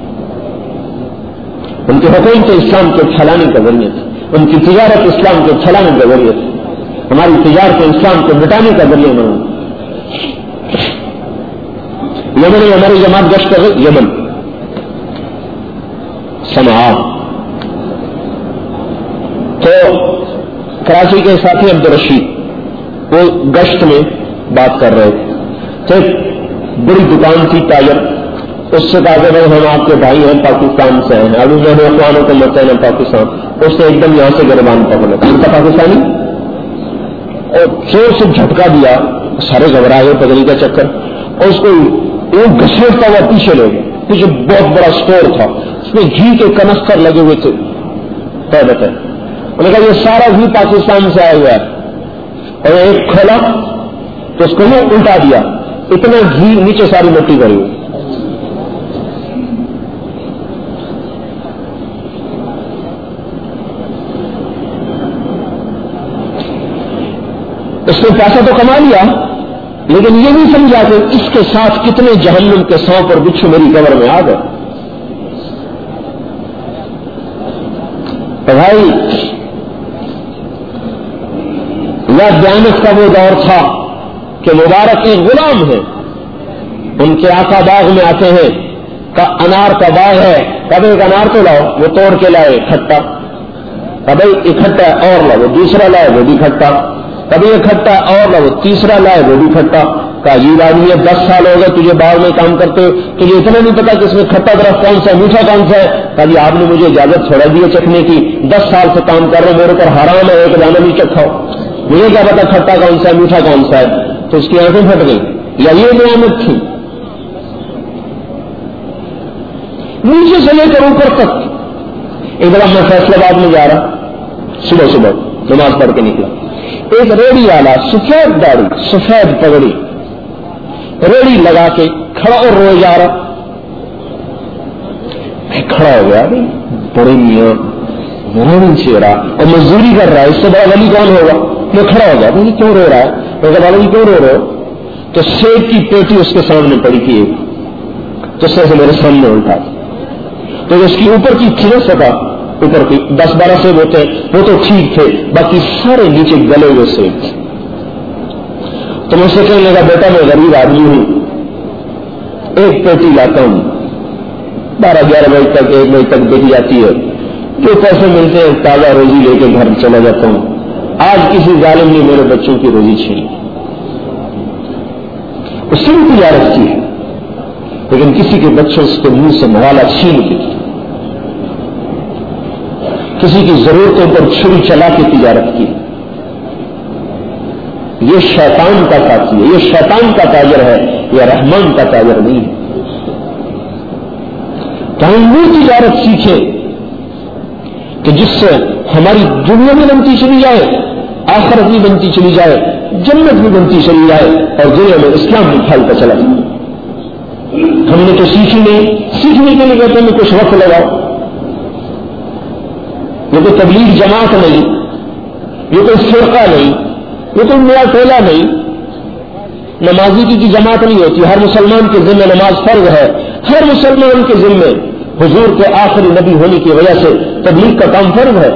उनके हुकूम तो इस्लाम के फैलाने का जरिए थे, उनकी तिजारत इस्लाम के फैलाने का जरिए थे, हमारी तिजारत इस्लाम को मिटाने का जरिए बना। यमन में हमारी जमात गश्त कर गई, यमन सनआ, तो कराची के साथी अब्दुल रशीद वो गश्त में बात कर रहे थे। तो एक बड़ी दुकान थी ताजर, उससे कहा कि भाई हम आपके भाई हैं, पाकिस्तान से हैं, अभी मैंने अफवानों को मत है पाकिस्तान। उसने एकदम यहां से गिरबान पकड़ा, कौन था पाकिस्तानी, और जोर से झटका दिया, सारे घबराए पगड़ी का चक्कर, और उसको वो घसीटता हुआ पीछे ले गया। पीछे बहुत बड़ा स्टोर था, उसमें घी के कनस्तर लगे हुए थे। तय बताए, उन्होंने कहा ये सारा घी पाकिस्तान से आया हुआ है, और एक खोला तो उसको ही उल्टा दिया, इतना घी नीचे सारी मिट्टी भरी हुई। उसने पैसा तो कमा लिया, लेकिन ये नहीं समझा कि इसके साथ कितने जहन्नुम के सांप और बिच्छू मेरी कब्र में आ गए। तो भाई यह दयानत का वो दौर था कि मुबारक एक गुलाम है, उनके आका बाग में आते हैं, का अनार का बाग है, कब एक अनार तो लाओ, वो तोड़ के लाए खट्टा, कभी इकट्ठा और लाओ, वो दूसरा लाए वो भी खट्टा, कभी इकट्ठा और लाओ, तीसरा लाए वो भी खट्टा। का ये आदमी है दस साल हो गए तुझे बाग में काम करते हो, तुझे इतना नहीं पता कि इसमें खट्टा तरफ कौन सा मीठा कौन सा है। कभी आपने मुझे इजाजत छोड़ा दी है चखने की, दस साल से काम कर रहे हो, मेरे पर हराम है, एक दाना भी चखाओ, मुझे क्या पता खट्टा कौन सा है मीठा कौन सा है। तो उसकी आंखें फट गई, या ये नियामत थी। नीचे से लेकर ऊपर तक। एक बार मैं फैसलाबाद में जा रहा, सुबह सुबह नमाज पढ़ के निकला, एक रेड़ी वाला सफेद दाढ़ी सफेद पगड़ी रेड़ी लगा के खड़ा और रोए जा रहा। मैं खड़ा हो गया, बड़े मियां रोनी चेहरा और मजदूरी कर रहा है, इससे बड़ा वली कौन होगा। मैं खड़ा हो गया, बोले क्यों रो रहा है, मैं कहा जी क्यों रो रहे हो। तो सेब की पेटी उसके सामने पड़ी थी एक, तो से मेरे सामने उल्टा, तो उसकी ऊपर की थी ना सका, ऊपर की दस बारह सेब होते वो तो ठीक थे, बाकी सारे नीचे गले हुए सेब थे। तो मुझसे कहने लगा बेटा मैं गरीब आदमी हूं, एक पेटी लाता हूं, बारह ग्यारह बजे तक एक बजे तक बिक जाती है, जो पैसे मिलते हैं ताजा रोजी लेके घर चला जाता हूं। आज किसी जालिम ने मेरे बच्चों की रोजी छीनी, उससे भी तिजारत की है, लेकिन किसी के बच्चों के मुंह से मवाला छीन के, किसी की जरूरतों पर छुरी चला के तिजारत की। ये शैतान का साथी है, ये शैतान का ताजर है, यह रहमान का ताजर नहीं है। तो हम वो तिजारत सीखे कि जिससे हमारी दुनिया भी बनती चली जाए, आखिरत भी बनती चली जाए, जन्नत भी बनती चली जाए, और दुनिया में इस्लाम भी फैलता चला जाए। हमने तो सीखी नहीं, सीखने के लिए कहते हैं कुछ वक्त लगाओ। ये कोई तबलीग जमात नहीं, ये कोई फिरका नहीं, ये कोई नया टोला नहीं, नमाजी की, की जमात नहीं होती। हर मुसलमान के जिम्मे नमाज फर्ज है, हर मुसलमान के जिम्मे हुजूर के आखिरी नबी होने की वजह से तबलीग का काम फर्ज है।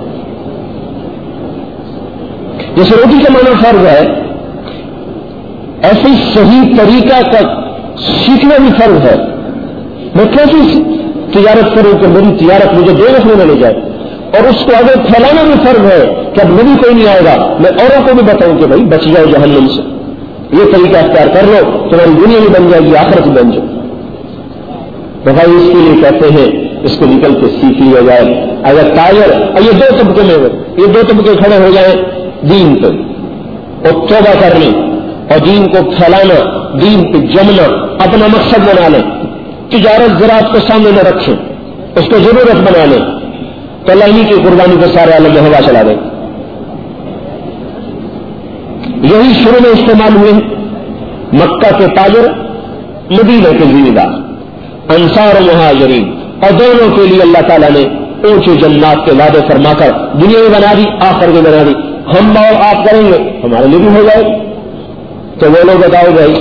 जैसे रोटी कमाना फर्ज है, ऐसे ही सही तरीका का सीखना भी फर्ज है। मैं कैसे तिजारत करूं कि मेरी तिजारत मुझे दो रखने में ले जाए, और उसको अगर फैलाना भी फर्ज है कि अब नबी कोई नहीं आएगा, मैं औरों को भी बताऊं कि भाई बच जाओ जहन्नम से, ये तरीका अख्तियार कर लो, तुम्हारी दुनिया भी बन जाएगी, आखिरत भी बन जाए। तो भाई इसके लिए कहते हैं इसको निकल के सीख लिया जाए। अगर ताजर, ये दो तबके में ये दो तबके खड़े हो जाए दीन पे, और तौबा करने और दीन को फैलाना, दीन पे जमना, अपना मकसद बना लें, तिजारत ज़राअत को सामने न रखें, اس کو ضرورت بنا لیں تو اللہ ہی کی قربانی کو سارے عالم میں ہوا چلا دے. یہی شروع میں استعمال ہوئے مکہ کے تاجر، مدینہ کے زمیندار، انصار و مہاجرین، اور دونوں کے لیے اللہ تعالیٰ نے اونچے جنات کے وعدے فرما کر دنیا میں بنا دی، آخر میں بنا دی. ہم اور آپ کریں گے ہمارے لیے بھی ہو جائے. تو وہ لوگ بتاؤ بھائی،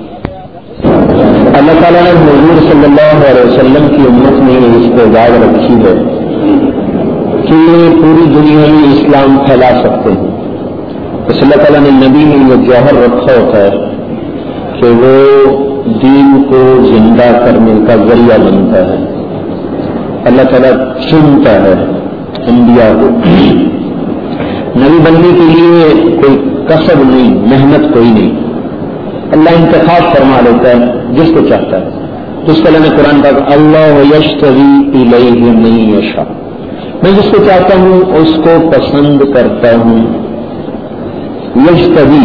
اللہ تعالیٰ نے حضور صلی اللہ علیہ وسلم کی امت میں استعداد رکھی ہے کہ یہ پوری دنیا میں اسلام پھیلا سکتے ہیں. اس اللہ تعالیٰ نے نبی میں یہ جوہر رکھا ہوتا ہے کہ وہ دین کو زندہ کرنے کا ذریعہ بنتا ہے. اللہ تعالیٰ چنتا ہے انبیاء کو. نبی بننے کے لیے کوئی کسب نہیں، محنت کوئی نہیں. اللہ انتخاب فرما لیتا ہے جس کو چاہتا ہے. تو اس کا اللہ نے قرآن کا اللہ یشتری الیہ من یشاء، میں جس کو چاہتا ہوں اس کو پسند کرتا ہوں. یشتری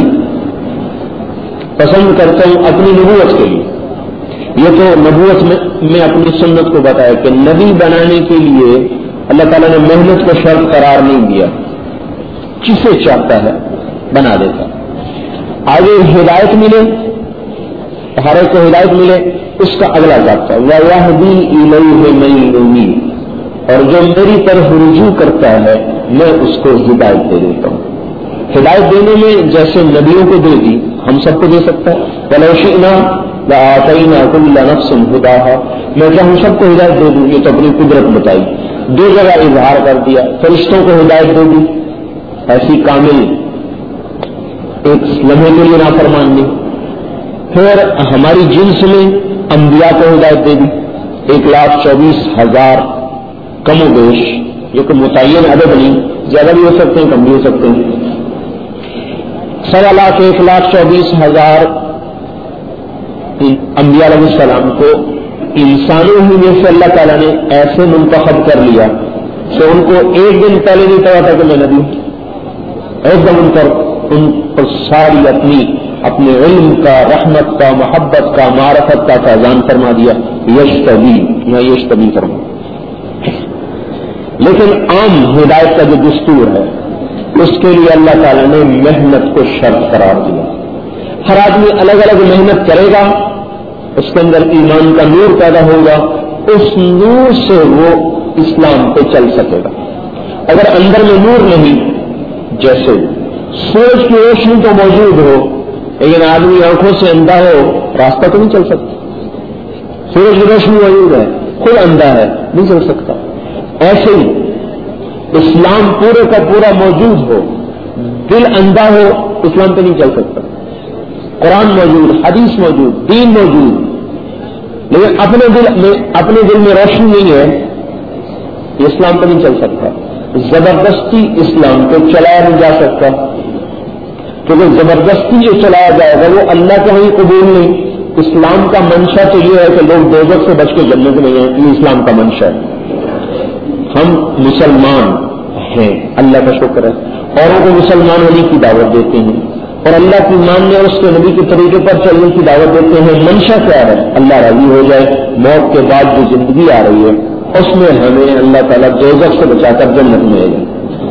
پسند کرتا ہوں اپنی نبوت کے لیے. یہ تو نبوت میں میں اپنی سنت کو بتایا کہ نبی بنانے کے لیے اللہ تعالیٰ نے محنت کو شرط قرار نہیں دیا، جسے چاہتا ہے بنا دیتا. آگے ہدایت ملے، ہر ایک کو ہدایت ملے، اس کا اگلا ضابطہ وَيَهْدِي إِلَيْهِ مَن يُنِيبُ، اور جو میری طرف رجوع کرتا ہے میں اس کو ہدایت دے دیتا ہوں. ہدایت دینے میں جیسے نبیوں کو دے دی ہم سب کو دے سکتا ہے. وَلَوْ شِئْنَا لَآتَيْنَا كُلَّ نَفْسٍ هُدَاهَا، میں کیا ہم سب کو ہدایت دے دوں؟ یہ تو اپنی قدرت بتائی. دو جگہ اظہار کر دیا، فرشتوں کو ہدایت دے دی ایسی کامل ایک لمحے کے لیے نافرمان نہیں. پھر ہماری جنس میں انبیاء کو ہدایت دے دی، ایک لاکھ چوبیس ہزار کم و بیش، جو کہ متعین عدد نہیں، زیادہ بھی ہو سکتے ہیں کم بھی ہو سکتے ہیں. سوا لاکھ ایک لاکھ چوبیس ہزار انبیاء علیہ السلام کو انسانوں ہی میں سے اللہ تعالیٰ نے ایسے منتخب کر لیا کہ ان کو ایک دن پہلے نہیں پتا تھا کہ میں نبی ہوں. ایک دم ان پر ان پر ساری اپنی اپنے علم کا، رحمت کا، محبت کا، معرفت کا فیضان فرما دیا. یشتبی یا یشتبی فرما. لیکن عام ہدایت کا جو دستور ہے اس کے لیے اللہ تعالیٰ نے محنت کو شرط قرار دیا. ہر آدمی الگ الگ محنت کرے گا، اس کے اندر ایمان کا نور پیدا ہوگا، اس نور سے وہ اسلام پہ چل سکے گا. اگر اندر میں نور نہیں، جیسے سورج کی روشنی تو موجود ہو لیکن آدمی آنکھوں سے اندھا ہو، راستہ تو نہیں چل سکتا. سورج کی روشنی موجود ہے، خود اندھا ہے، نہیں چل سکتا. ایسے ہی اسلام پورے کا پورا موجود ہو، دل اندھا ہو، اسلام پہ نہیں چل سکتا. قرآن موجود، حدیث موجود، دین موجود، لیکن اپنے دل میں اپنے دل میں روشنی نہیں ہے، یہ اسلام پہ نہیں چل سکتا. زبردستی اسلام کو چلایا نہیں جا سکتا، کیونکہ زبردستی جو چلایا جائے گا وہ اللہ کا ہی قبول نہیں. اسلام کا منشا تو یہ ہے کہ لوگ دوزخ سے بچ کے جنت میں جائیں، یہ اسلام کا منشا ہے. ہم مسلمان ہیں، اللہ کا شکر ہے، اوروں کو مسلمان ہونے کی دعوت دیتے ہیں اور اللہ کی ماننے اور اس کے نبی کے طریقے پر چلنے کی دعوت دیتے ہیں. منشا کیا ہے؟ اللہ راضی ہو جائے. موت کے بعد جو زندگی آ رہی ہے اس میں ہمیں اللہ تعالیٰ دوزخ سے بچا کر جنت میں لے جائے.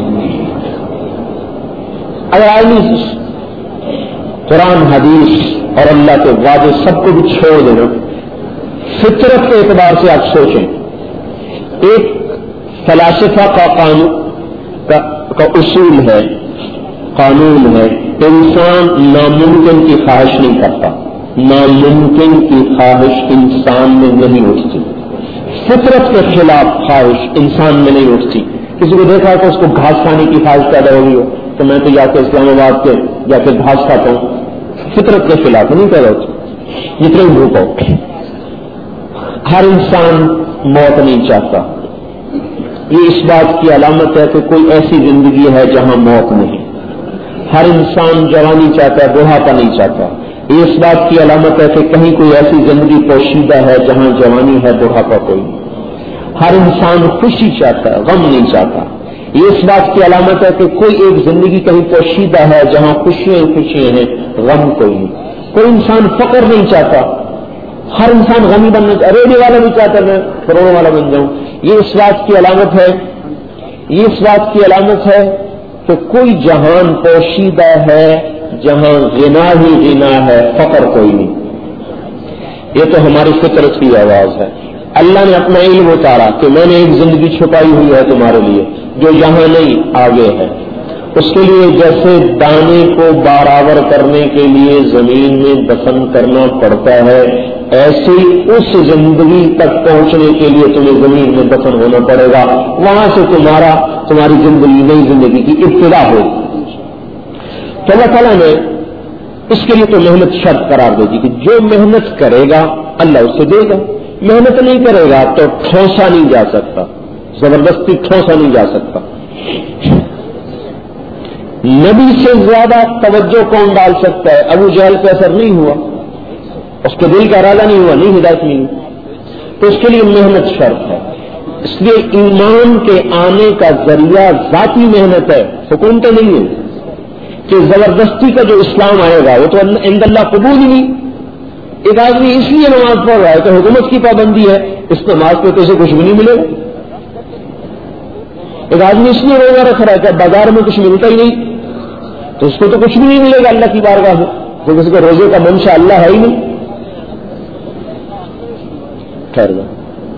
اگر آدمی قرآن، حدیث اور اللہ کے وعدے سب کو بھی چھوڑ دینا، فطرت کے اعتبار سے آپ سوچیں، ایک فلاسفہ کا قانون کا, کا اصول ہے، قانون ہے، انسان ناممکن کی خواہش نہیں کرتا. ناممکن کی خواہش انسان میں نہیں اٹھتی. فطرت کے خلاف خواہش انسان میں نہیں اٹھتی. کسی کو دیکھا تو اس کو گھاس کھانے کی خواہش پیدا ہوگی ہو تو میں تو جا کے اسلام آباد کے جا کے گھاس کھاتا ہوں. فطرت کے خلاف نہیں پیدا ہوتی، جتنے بھوک ہو. ہر انسان موت نہیں چاہتا. یہ اس بات کی علامت ہے کہ کوئی ایسی زندگی ہے جہاں موت نہیں. ہر انسان جوانی چاہتا ہے، بڑھاپا نہیں چاہتا. یہ اس بات کی علامت ہے کہ کہیں کوئی ایسی زندگی پوشیدہ ہے جہاں جوانی ہے، بڑھاپا کوئی نہیں. ہر انسان خوشی چاہتا ہے، غم نہیں چاہتا. یہ اس بات کی علامت ہے کہ کوئی ایک زندگی کہیں پوشیدہ ہے جہاں خوشیاں خوشیاں ہیں، غم کوئی نہیں. کوئی انسان فقر نہیں چاہتا. ہر انسان غنی بننا چاہتا، ریڈی والا بھی چاہتا ہے میں کروڑوں والا بن جاؤں. یہ اس بات کی علامت ہے یہ اس بات کی علامت ہے کہ کوئی جہان پوشیدہ ہے جہاں غنا ہی غنا ہے، فقر کوئی نہیں. یہ تو ہماری فطرت کی آواز ہے. اللہ نے اپنا علم اتارا کہ میں نے ایک زندگی چھپائی ہوئی ہے تمہارے لیے جو یہاں نہیں آگے ہے. اس کے لیے جیسے دانے کو برابر کرنے کے لیے زمین میں دفن کرنا پڑتا ہے، ایسے ہی اس زندگی تک پہنچنے کے لیے تمہیں زمین میں دفن ہونا پڑے گا. وہاں سے تمہارا تمہاری زندگی نئی زندگی کی ابتدا ہوگی. تو اللہ تعالیٰ نے اس کے لیے تو محنت شرط قرار دے دی کہ جو محنت کرے گا اللہ اسے دے گا. محنت نہیں کرے گا تو ٹھوسا نہیں جا سکتا، زبردستی ٹھوسا نہیں جا سکتا. نبی سے زیادہ توجہ کون ڈال سکتا ہے؟ ابو جہل پہ اثر نہیں ہوا، اس کے دل کا ارادہ نہیں ہوا، نہیں ہدایت نہیں ہوئی، تو اس کے لیے محنت شرط ہے. اس لیے ایمان کے آنے کا ذریعہ ذاتی محنت ہے، حکومتیں نہیں ہے کہ زبردستی کا جو اسلام آئے گا وہ تو عند اللہ قبول ہی نہیں. ایک آدمی اس لیے نماز پڑھ رہا ہے کہ حکومت کی پابندی ہے، اس نماز پہ تو اسے کچھ بھی نہیں ملے گا. ایک آدمی اس لیے روزہ رکھ رہا ہے کہ بازار میں کچھ ملتا ہی نہیں تو اس کو تو کچھ بھی نہیں ملے گا اللہ کی بارگاہ میں، تو کسی کو روزے کا منشا اللہ ہے ہی نہیں. ٹھہر گیا.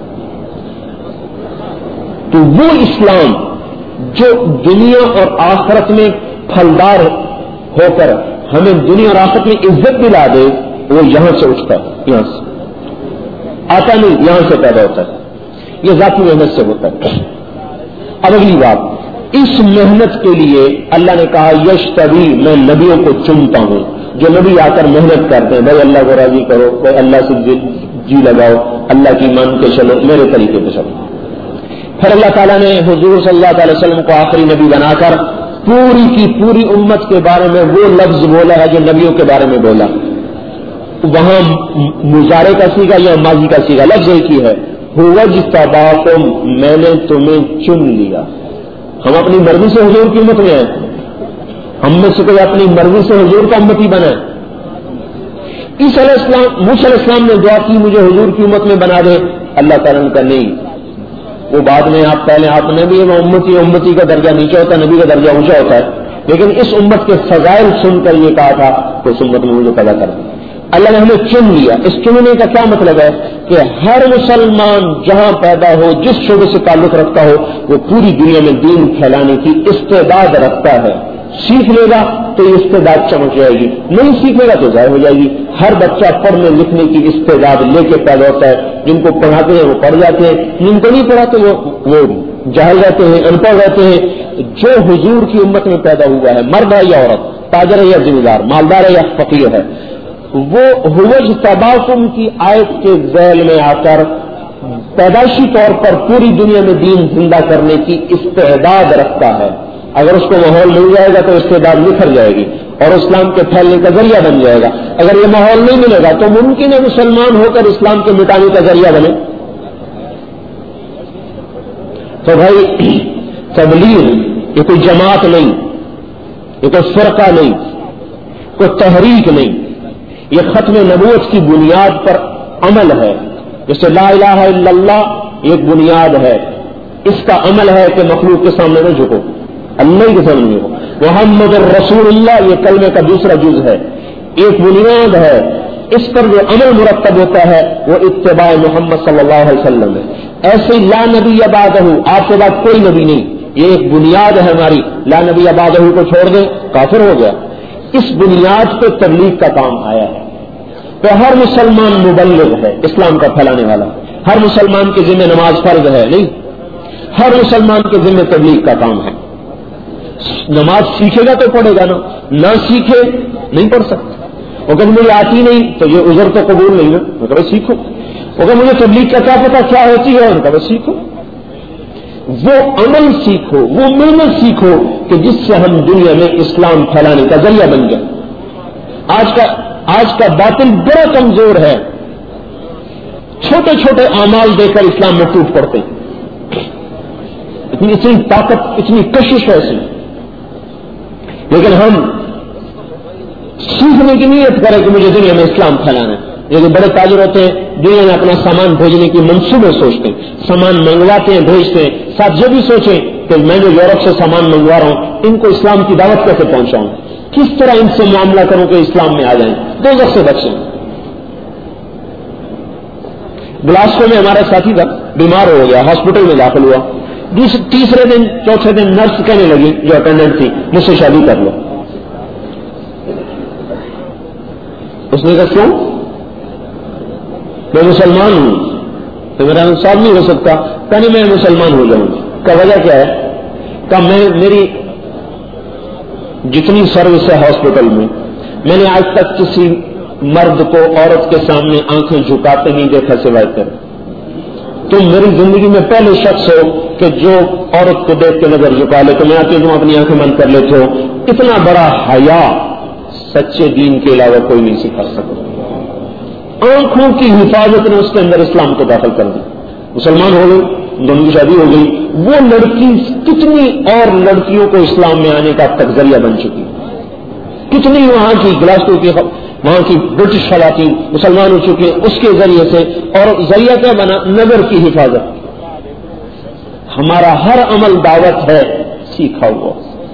تو وہ اسلام جو دنیا اور آخرت میں پھلدار ہو کر ہمیں دنیا اور آخرت میں عزت دلا دے، وہ یہاں سے اٹھتا ہے، یہاں سے آتا نہیں، یہاں سے پیدا ہوتا ہے. یہ ذاتی محنت سے ہوتا ہے. اب اگلی بات، اس محنت کے لیے اللہ نے کہا یشتبی، میں نبیوں کو چنتا ہوں جو نبی آ کر محنت کرتے ہیں. بھائی اللہ کو راضی کرو، بھائی اللہ سے جی لگاؤ، اللہ کی مان کے چلو، میرے طریقے پہ چلو. پھر اللہ تعالیٰ نے حضور صلی اللہ علیہ وسلم کو آخری نبی بنا کر پوری کی پوری امت کے بارے میں وہ لفظ بولا ہے جو نبیوں کے بارے میں بولا. وہاں مضارع کا سیگا یا ماضی کا سیگا، لفظ ایک ہی ہے، وَاجْتَبَاكُمْ، میں نے تمہیں چن لیا. ہم اپنی مرضی سے حضور کی امت میں ہیں، ہم میں سے کوئی اپنی مرضی سے حضور کا امتی بنا ہے. عیسیٰ علیہ السلام موسیٰ علیہ السلام نے دعا کی مجھے حضور کی امت میں بنا دے، اللہ تعالیٰ نے کہا نہیں، وہ بعد میں آپ پہلے آپ نے بھی وہ امتی امتی کا درجہ نیچے ہوتا ہے، نبی کا درجہ اونچا ہوتا ہے، لیکن اس امت کے فضائل سن کر یہ کہا تھا کہ اس امت میں مجھے پیدا کر دیا. اللہ نے ہمیں چن لیا. اس چننے کا کیا مطلب ہے کہ ہر مسلمان جہاں پیدا ہو، جس شعبے سے تعلق رکھتا ہو، وہ پوری دنیا میں دین پھیلانے کی استعداد رکھتا ہے. سیکھ لے گا تو یہ استعداد چمک جائے گی، نہیں سیکھے گا تو ظاہر ہو جائے گی. ہر بچہ پڑھنے لکھنے کی استعداد لے کے پیدا ہوتا ہے. جن کو پڑھاتے ہیں وہ پڑھ جاتے ہیں، جن کو نہیں پڑھاتے وہ وہ جاہل رہتے ہیں، ان پڑھ رہتے ہیں. جو حضور کی امت میں پیدا ہوا ہے، مرد ہے یا عورت، تاجر ہے یا ذمہ دار، مالدار ہے یا فقیر ہے، وہ حوج تباکم کی آیت کے ذیل میں آ کر پیدائشی طور پر پوری دنیا میں دین زندہ کرنے کی استعداد رکھتا ہے. اگر اس کو ماحول مل جائے گا تو استعداد نکھر جائے گی اور اسلام کے پھیلنے کا ذریعہ بن جائے گا. اگر یہ ماحول نہیں ملے گا تو ممکن ہے مسلمان ہو کر اسلام کے مٹانے کا ذریعہ بنے. تو بھائی تبلیغ یہ کوئی جماعت نہیں، یہ کوئی فرقہ نہیں، کوئی تحریک نہیں، یہ ختم نبوت کی بنیاد پر عمل ہے. جیسے لا الہ الا اللہ ایک بنیاد ہے، اس کا عمل ہے کہ مخلوق کے سامنے نہ جھکو، اللہ کے سامنے جھکو. محمد الرسول اللہ یہ کلمے کا دوسرا جز ہے، ایک بنیاد ہے. اس پر جو عمل مرتب ہوتا ہے وہ اتباع محمد صلی اللہ علیہ وسلم ہے. ایسے لا نبی بعدہ، آپ کے بعد کوئی نبی نہیں، یہ ایک بنیاد ہے ہماری. لا نبی بعدہ کو چھوڑ دیں کافر ہو گیا. اس بنیاد پہ تبلیغ کا کام آیا ہے. تو ہر مسلمان مبلغ ہے، اسلام کا پھیلانے والا. ہر مسلمان کے ذمہ نماز فرض ہے نہیں، ہر مسلمان کے ذمہ تبلیغ کا کام ہے. نماز سیکھے گا تو پڑھے گا نا، نہ سیکھے نہیں پڑھ سکتا. اگر مجھے آتی نہیں تو یہ عذر تو قبول نہیں نا، مگر سیکھو. اگر مجھے تبلیغ کا کیا پتا کیا ہوتی ہے، ان کا بس سیکھو. وہ عمل سیکھو، وہ محنت سیکھو کہ جس سے ہم دنیا میں اسلام پھیلانے کا ذریعہ بن جائے. آج کا آج کا باطل بڑا کمزور ہے، چھوٹے چھوٹے اعمال دے کر اسلام میں ٹوٹ پڑتے ہیں. اتنی اتنی طاقت، اتنی کشش ہے اس میں. لیکن ہم سیکھنے کی نیت کریں کہ مجھے دنیا میں اسلام پھیلانا ہے. لیکن بڑے تاجر ہوتے ہیں دنیا میں اپنا سامان بھیجنے کی منصوبے سوچتے ہیں, سامان منگواتے ہیں, بھیجتے ہیں, ساتھ یہ بھی سوچیں کہ میں جو یورپ سے سامان منگوا رہا ہوں ان کو اسلام کی دعوت کیسے پہنچاؤں, کس طرح ان سے معاملہ کروں کہ اسلام میں آ جائیں, دوزخ سے بچیں. گلاسکو میں ہمارا ساتھی تھا, بیمار ہو گیا, ہاسپٹل میں داخل ہوا. تیسرے دن چوتھے دن نرس کہنے لگی جو اٹینڈنٹ تھی, مجھ سے شادی کر لو. اس نے کہا کیوں؟ میں مسلمان ہوں, تو میرا انصاف نہیں ہو سکتا. کہنے میں مسلمان ہو جاؤں. کا وجہ کیا ہے؟ کہ میں میری جتنی سروس ہے ہاسپٹل میں, میں نے آج تک کسی مرد کو عورت کے سامنے آنکھیں جھکاتے نہیں دیکھا سوائے کر. تم میری زندگی میں پہلے شخص ہو کہ جو عورت کو دیکھ کے نظر جھکا لے, تو میں آتے تم اپنی آنکھیں بند کر لیتے ہو. اتنا بڑا حیا سچے دین کے علاوہ کوئی نہیں سکھا سکتا. آنکھوں کی حفاظت نے اس کے اندر اسلام کو داخل کر دیا, مسلمان ہو گئی, دونوں کی شادی ہو گئی. وہ لڑکی کتنی اور لڑکیوں کو اسلام میں آنے کا تک ذریعہ بن چکی, کتنی وہاں کی گلاسکو کی وہاں کی برٹش خواتین مسلمان ہو چکی ہیں اس کے ذریعے سے. اور ذریعہ کیا بنا؟ نظر کی حفاظت. ہمارا ہر عمل دعوت ہے سیکھا ہوا,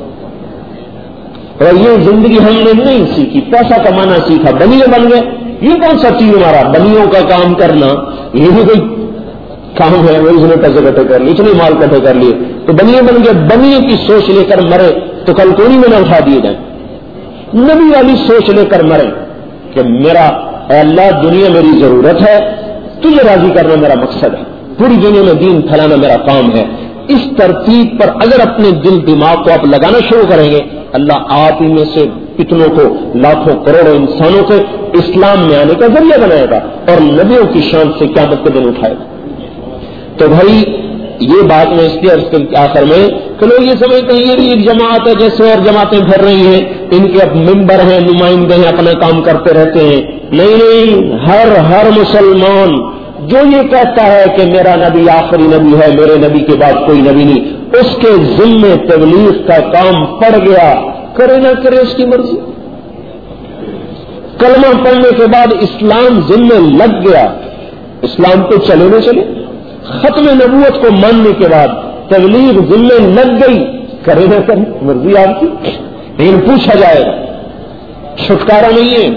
اور یہ زندگی ہم نے نہیں سیکھی, پیسہ کمانا سیکھا, بنیے بن گئے. یہ کون سا چیز ہمارا بنیوں کا کام کرنا, یہ بھی کوئی کام ہے؟ وہ اس نے پیسے کٹھے کر لیے, اتنے مال کٹھے کر لیے تو بنیے بن گئے. بنیے کی سوچ لے کر مرے تو کل کوئی میں نہ اٹھا دیے جائیں. نبی والی سوچ لے کر مرے کہ میرا اے اللہ دنیا میری ضرورت ہے, تجھے راضی کرنا میرا مقصد ہے, پوری دنیا میں دین پھیلانا میرا کام ہے. اس ترتیب پر اگر اپنے دل دماغ کو آپ لگانا شروع کریں گے, اللہ آپ ہی میں سے کتنوں کو, لاکھوں کروڑوں انسانوں کو اسلام میں آنے کا ذریعہ بنائے گا اور نبیوں کی شان سے قیامت کے دن اٹھائے گا. تو بھائی یہ بات میں اس کے آخر میں کہ لوگ یہ سمجھتے ہیں یہ بھی ایک جماعت ہے جیسے اور جماعتیں پھر رہی ہیں, ان کے اب ممبر ہیں, نمائندے ہیں, اپنا کام کرتے رہتے ہیں. نہیں نہیں, ہر ہر مسلمان جو یہ کہتا ہے کہ میرا نبی آخری نبی ہے, میرے نبی کے بعد کوئی نبی نہیں, اس کے ذمے تبلیغ کا کام پڑ گیا, کرے نہ کرے اس کی مرضی. کلمہ پڑھنے کے بعد اسلام ذمے لگ گیا, اسلام پہ چلے نہ چلے. ختم نبوت کو ماننے کے بعد تبلیغ ذمے لگ گئی, کرے نہ کرے مرضی آپ کی, لیکن پوچھا جائے گا, چھٹکارا نہیں ہے.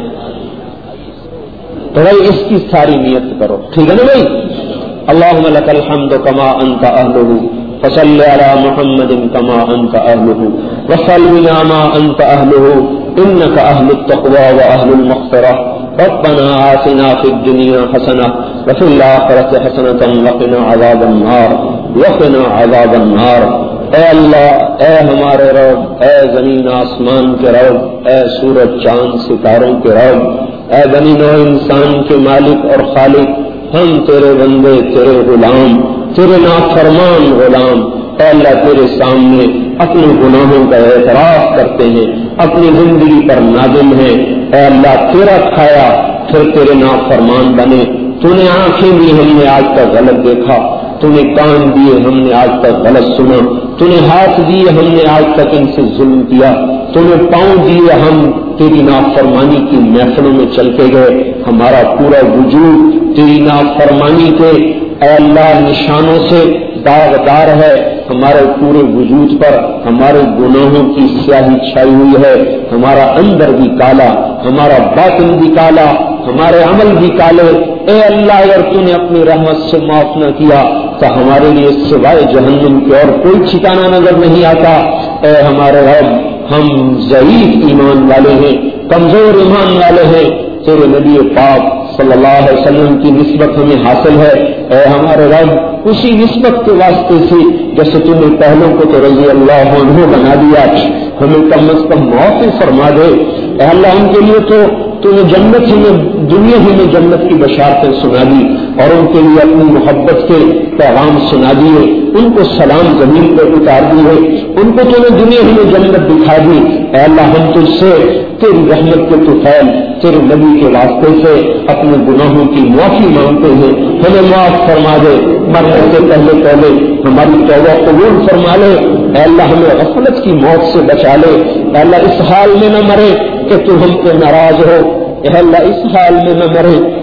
تو بھائی اس کی ساری نیت کرو, ٹھیک ہے نا بھائی. اللہم لک الحمد کما انت اہلہ فصل علی محمد کما انت اہلہ وصلنا ما انت اہلہ انک اہل التقوی واہل المغفرہ. ربنا آتنا فی الدنیا حسنہ وفی الآخرۃ حسنۃ وقنا عذاب النار وقنا عذاب النار. اے اللہ, اے ہمارے رب, اے زمین آسمان کے رب, اے سورج چاند ستاروں کے رب, اے بنی نوع انسان کے مالک اور خالق, ہم تیرے بندے, تیرے غلام, تیرے نافرمان غلام. اے اللہ تیرے سامنے اپنے گناہوں کا اعتراف کرتے ہیں, اپنی زندگی پر نادم ہیں. اے اللہ تیرا کھایا پھر تیرے نافرمان بنے. تو نے آنکھیں دی, ہم نے آج تک غلط دیکھا. تو نے کان دیے, ہم نے آج تک غلط سنا. تو نے ہاتھ دیے, ہم نے آج تک ان سے ظلم کیا. تو نے پاؤں دیے, ہم تیری نافرمانی کی محفلوں میں چل کے گئے. ہمارا پورا وجود تیری نافرمانی کے اے اللہ نشانوں سے داغدار ہے. ہمارے پورے وجود پر ہمارے گناہوں کی سیاہی چھائی ہوئی ہے. ہمارا اندر بھی کالا, ہمارا باطن بھی کالا, ہمارے عمل بھی کالے. اے اللہ اگر تو نے اپنی رحمت سے معاف نہ کیا تو ہمارے لیے سوائے جہنم کے اور کوئی ٹھکانہ نظر نہیں آتا. اے ہمارے رب, ہم ضعیف ایمان والے ہیں, کمزور ایمان والے ہیں. تیرے نبی پاک صلی اللہ علیہ وسلم کی نسبت ہمیں حاصل ہے. اے ہمارے رب, اسی نسبت کے واسطے سے جیسے تم نے پہلوں کو تو رضی اللہ عنہ بنا دیا, ہمیں کم از کم معاف فرما دے. اے اللہ ان کے لیے تو تو نے جنت ہی میں, دنیا ہی میں جنت کی بشارتیں سنا دی اور ان کے لیے اپنی محبت کے پیغام سنا دیے. ان کو سلام زمین پر اتار دیے, ان کو تو نے دنیا ہی میں جنت دکھا دی. اے اللہ ہم تجھ سے تیری رحمت کے طفیل تیرے نبی کے واسطے سے اپنے گناہوں کی معافی مانگتے ہیں. ہمیں معاف فرما دے, مرنے سے پہلے پہلے ہماری توبہ قبول فرما لے. اے اللہ ہمیں غفلت کی موت سے بچا لے. اے اللہ اس حال میں نہ مرے کہ تو ہم سے ناراض ہو. اے اللہ اس حال میں نہ مرے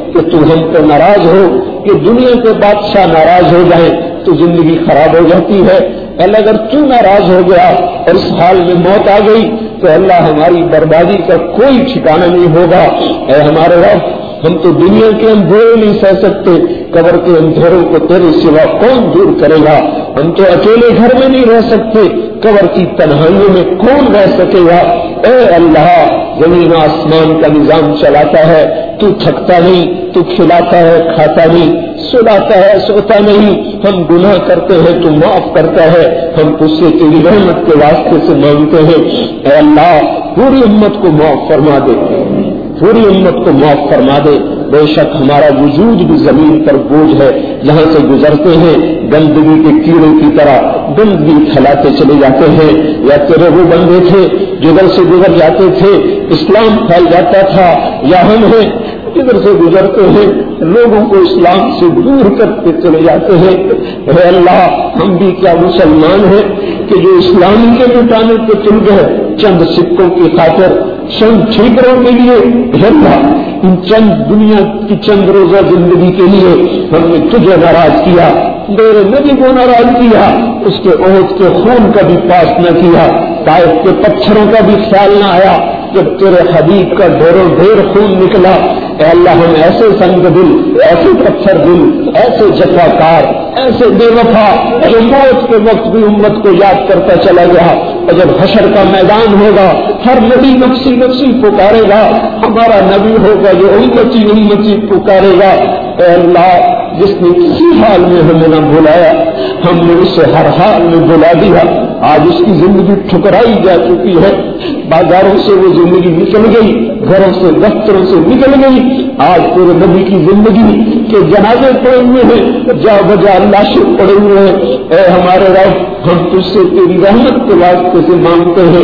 کہ تو ہم پہ ناراض ہو، کہ دنیا کے بادشاہ ناراض ہو جائیں تو زندگی خراب ہو جاتی ہے۔ اللہ اگر تو ناراض ہو گیا اور اس حال میں موت آ گئی تو اللہ ہماری بربادی کا کوئی ٹھکانہ نہیں ہوگا۔ اے ہمارے رب، ہم تو دنیا کے اندھیرے نہیں سہ سکتے، قبر کے اندھیروں کو تیرے سوا کون دور کرے گا؟ ہم تو اکیلے گھر میں نہیں رہ سکتے، قبر کی تنہائیوں میں کون رہ سکے گا؟ اے اللہ، زمین آسمان کا نظام چلاتا ہے، تو تھکتا نہیں، تو کھلاتا ہے کھاتا نہیں، سلاتا ہے سوتا نہیں، ہم گناہ کرتے ہیں تو معاف کرتا ہے، ہم تجھ سے تیری رحمت کے واسطے سے مانگتے ہیں۔ اے اللہ، پوری امت کو معاف فرما دے، پوری امت کو معاف فرما دے۔ بے شک ہمارا وجود بھی زمین پر بوجھ ہے، جہاں سے گزرتے ہیں گندگی کے کیڑوں کی طرح گندگی پھیلاتے چلے جاتے ہیں۔ یا تیرے وہ بندے تھے جدھر سے گزر جاتے تھے اسلام پھیل جاتا تھا، یا ہم ہیں جدھر سے گزرتے ہیں لوگوں کو اسلام سے دور کرتے چلے جاتے ہیں۔ اے اللہ، ہم بھی کیا مسلمان ہیں کہ جو اسلام کے مٹانے پہ چل گئے چند سکوں کی خاطر، چند ٹھیکروں کے لیے؟ اے اللہ، ان چند دنیا کی چند روزہ زندگی کے لیے ہم نے تجھے ناراض کیا، میرے نبی کو ناراض کیا، اس کے عہد کے خون کا بھی پاس نہ کیا، طائف کے پتھروں کا بھی خیال نہ آیا جب تیرے حبیب کا ڈھیروں ڈھیر خون نکلا۔ اے اللہ، ہم ایسے سنگ دل، ایسے پتھر دل، ایسے جفاکار، ایسے بے وفا جو موت کے وقت بھی امت کو یاد کرتا چلا گیا، اور جب حشر کا میدان ہوگا ہر نبی نفسی نفسی پکارے گا، ہمارا نبی ہوگا جو امتی امتی پکارے گا۔ اے اللہ، جس نے کسی حال میں ہمیں نہ بلایا، ہم نے اسے ہر حال میں بلا دیا۔ آج اس کی زندگی ٹھکرائی جا چکی ہے، بازاروں سے وہ زندگی نکل گئی، گھروں سے دفتروں سے نکل گئی۔ آج پورے نبی کی زندگی کے جنازے پڑے ہوئے ہیں، جا بجا لاشیں پڑے ہوئے ہیں۔ اے ہمارے رب، ہم تجھ سے تیری رحمت کے واسطے سے مانگتے ہیں،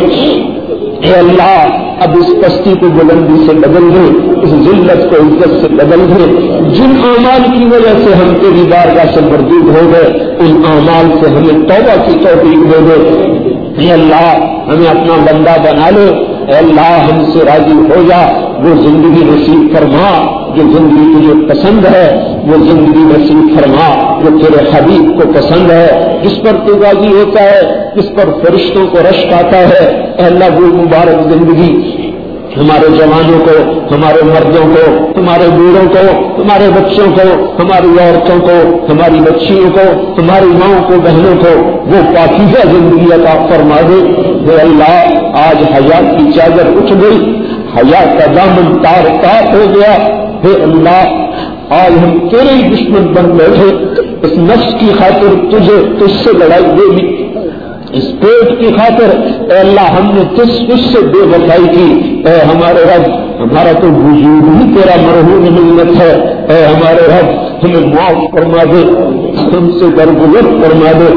اے اللہ، اب اس پستی کو بلندی سے بدل دے، اس ذلت کو عزت سے بدل دے۔ جن اعمال کی وجہ سے ہم تیری بارگاہ سے مردود ہو گئے، ان اعمال سے ہمیں توبہ کی توفیق دے دے۔ اے اللہ، ہمیں اپنا بندہ بنا لے، اے اللہ، ہم سے راضی ہو جا، وہ زندگی نصیب فرما جو زندگی تجھے پسند ہے، وہ زندگی نصیب فرما جو تیرے حبیب کو پسند ہے، جس پر تو راضی ہوتا ہے، جس پر فرشتوں کو رشک آتا ہے۔ اے اللہ، وہ مبارک زندگی ہمارے جوانوں کو، ہمارے مردوں کو، ہمارے بوڑھوں کو، ہمارے بچوں کو، ہماری عورتوں کو، ہماری بچیوں کو، ہماری ماؤں کو، بہنوں کو وہ پاکیزہ زندگی عطا فرما دے۔ اے اللہ، آج حیات کی چادر اٹھ گئی، حیات کا دامن تار تار ہو گیا۔ اے اللہ، آج ہم تیرے ہی دشمن بن بیٹھے، اس نفس کی خاطر تجھے تجھ سے لڑائی دے لی، اس پیٹ کی خاطر اے اللہ ہم نے کس کس سے بے وفائی کی۔ اے ہمارے رب، ہمارا تو وجود ہی تیرا مرہون ملت ہے، اے ہمارے رب ہمیں معاف فرما دے، ہم سے درگزر فرما دے۔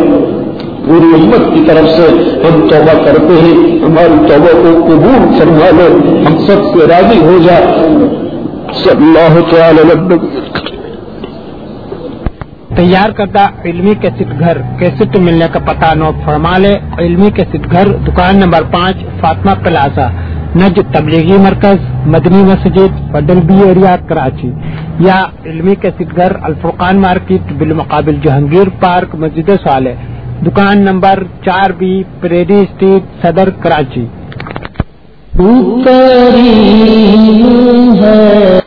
پوری امت کی طرف سے ہم توبہ کرتے ہیں، ہماری توبہ کو قبول فرما لے، ہم سب سے راضی ہو جا۔ صلی اللہ تعالی علیہ۔ تیار کردہ علمی کیسٹ گھر کیسٹ ملنے کا پتہ نوٹ فرما لے۔ علمی کیسٹ گھر، دکان نمبر پانچ، فاطمہ پلازا، نجد تبلیغی مرکز، مدنی مسجد، وڈل بی ایریا، کراچی، یا علمی کیسٹ گھر، الفرقان مارکیٹ، بالمقابل جہانگیر پارک، مسجد صالح، دکان نمبر چار بی، پریری اسٹریٹ، صدر، کراچی۔ کریم ہے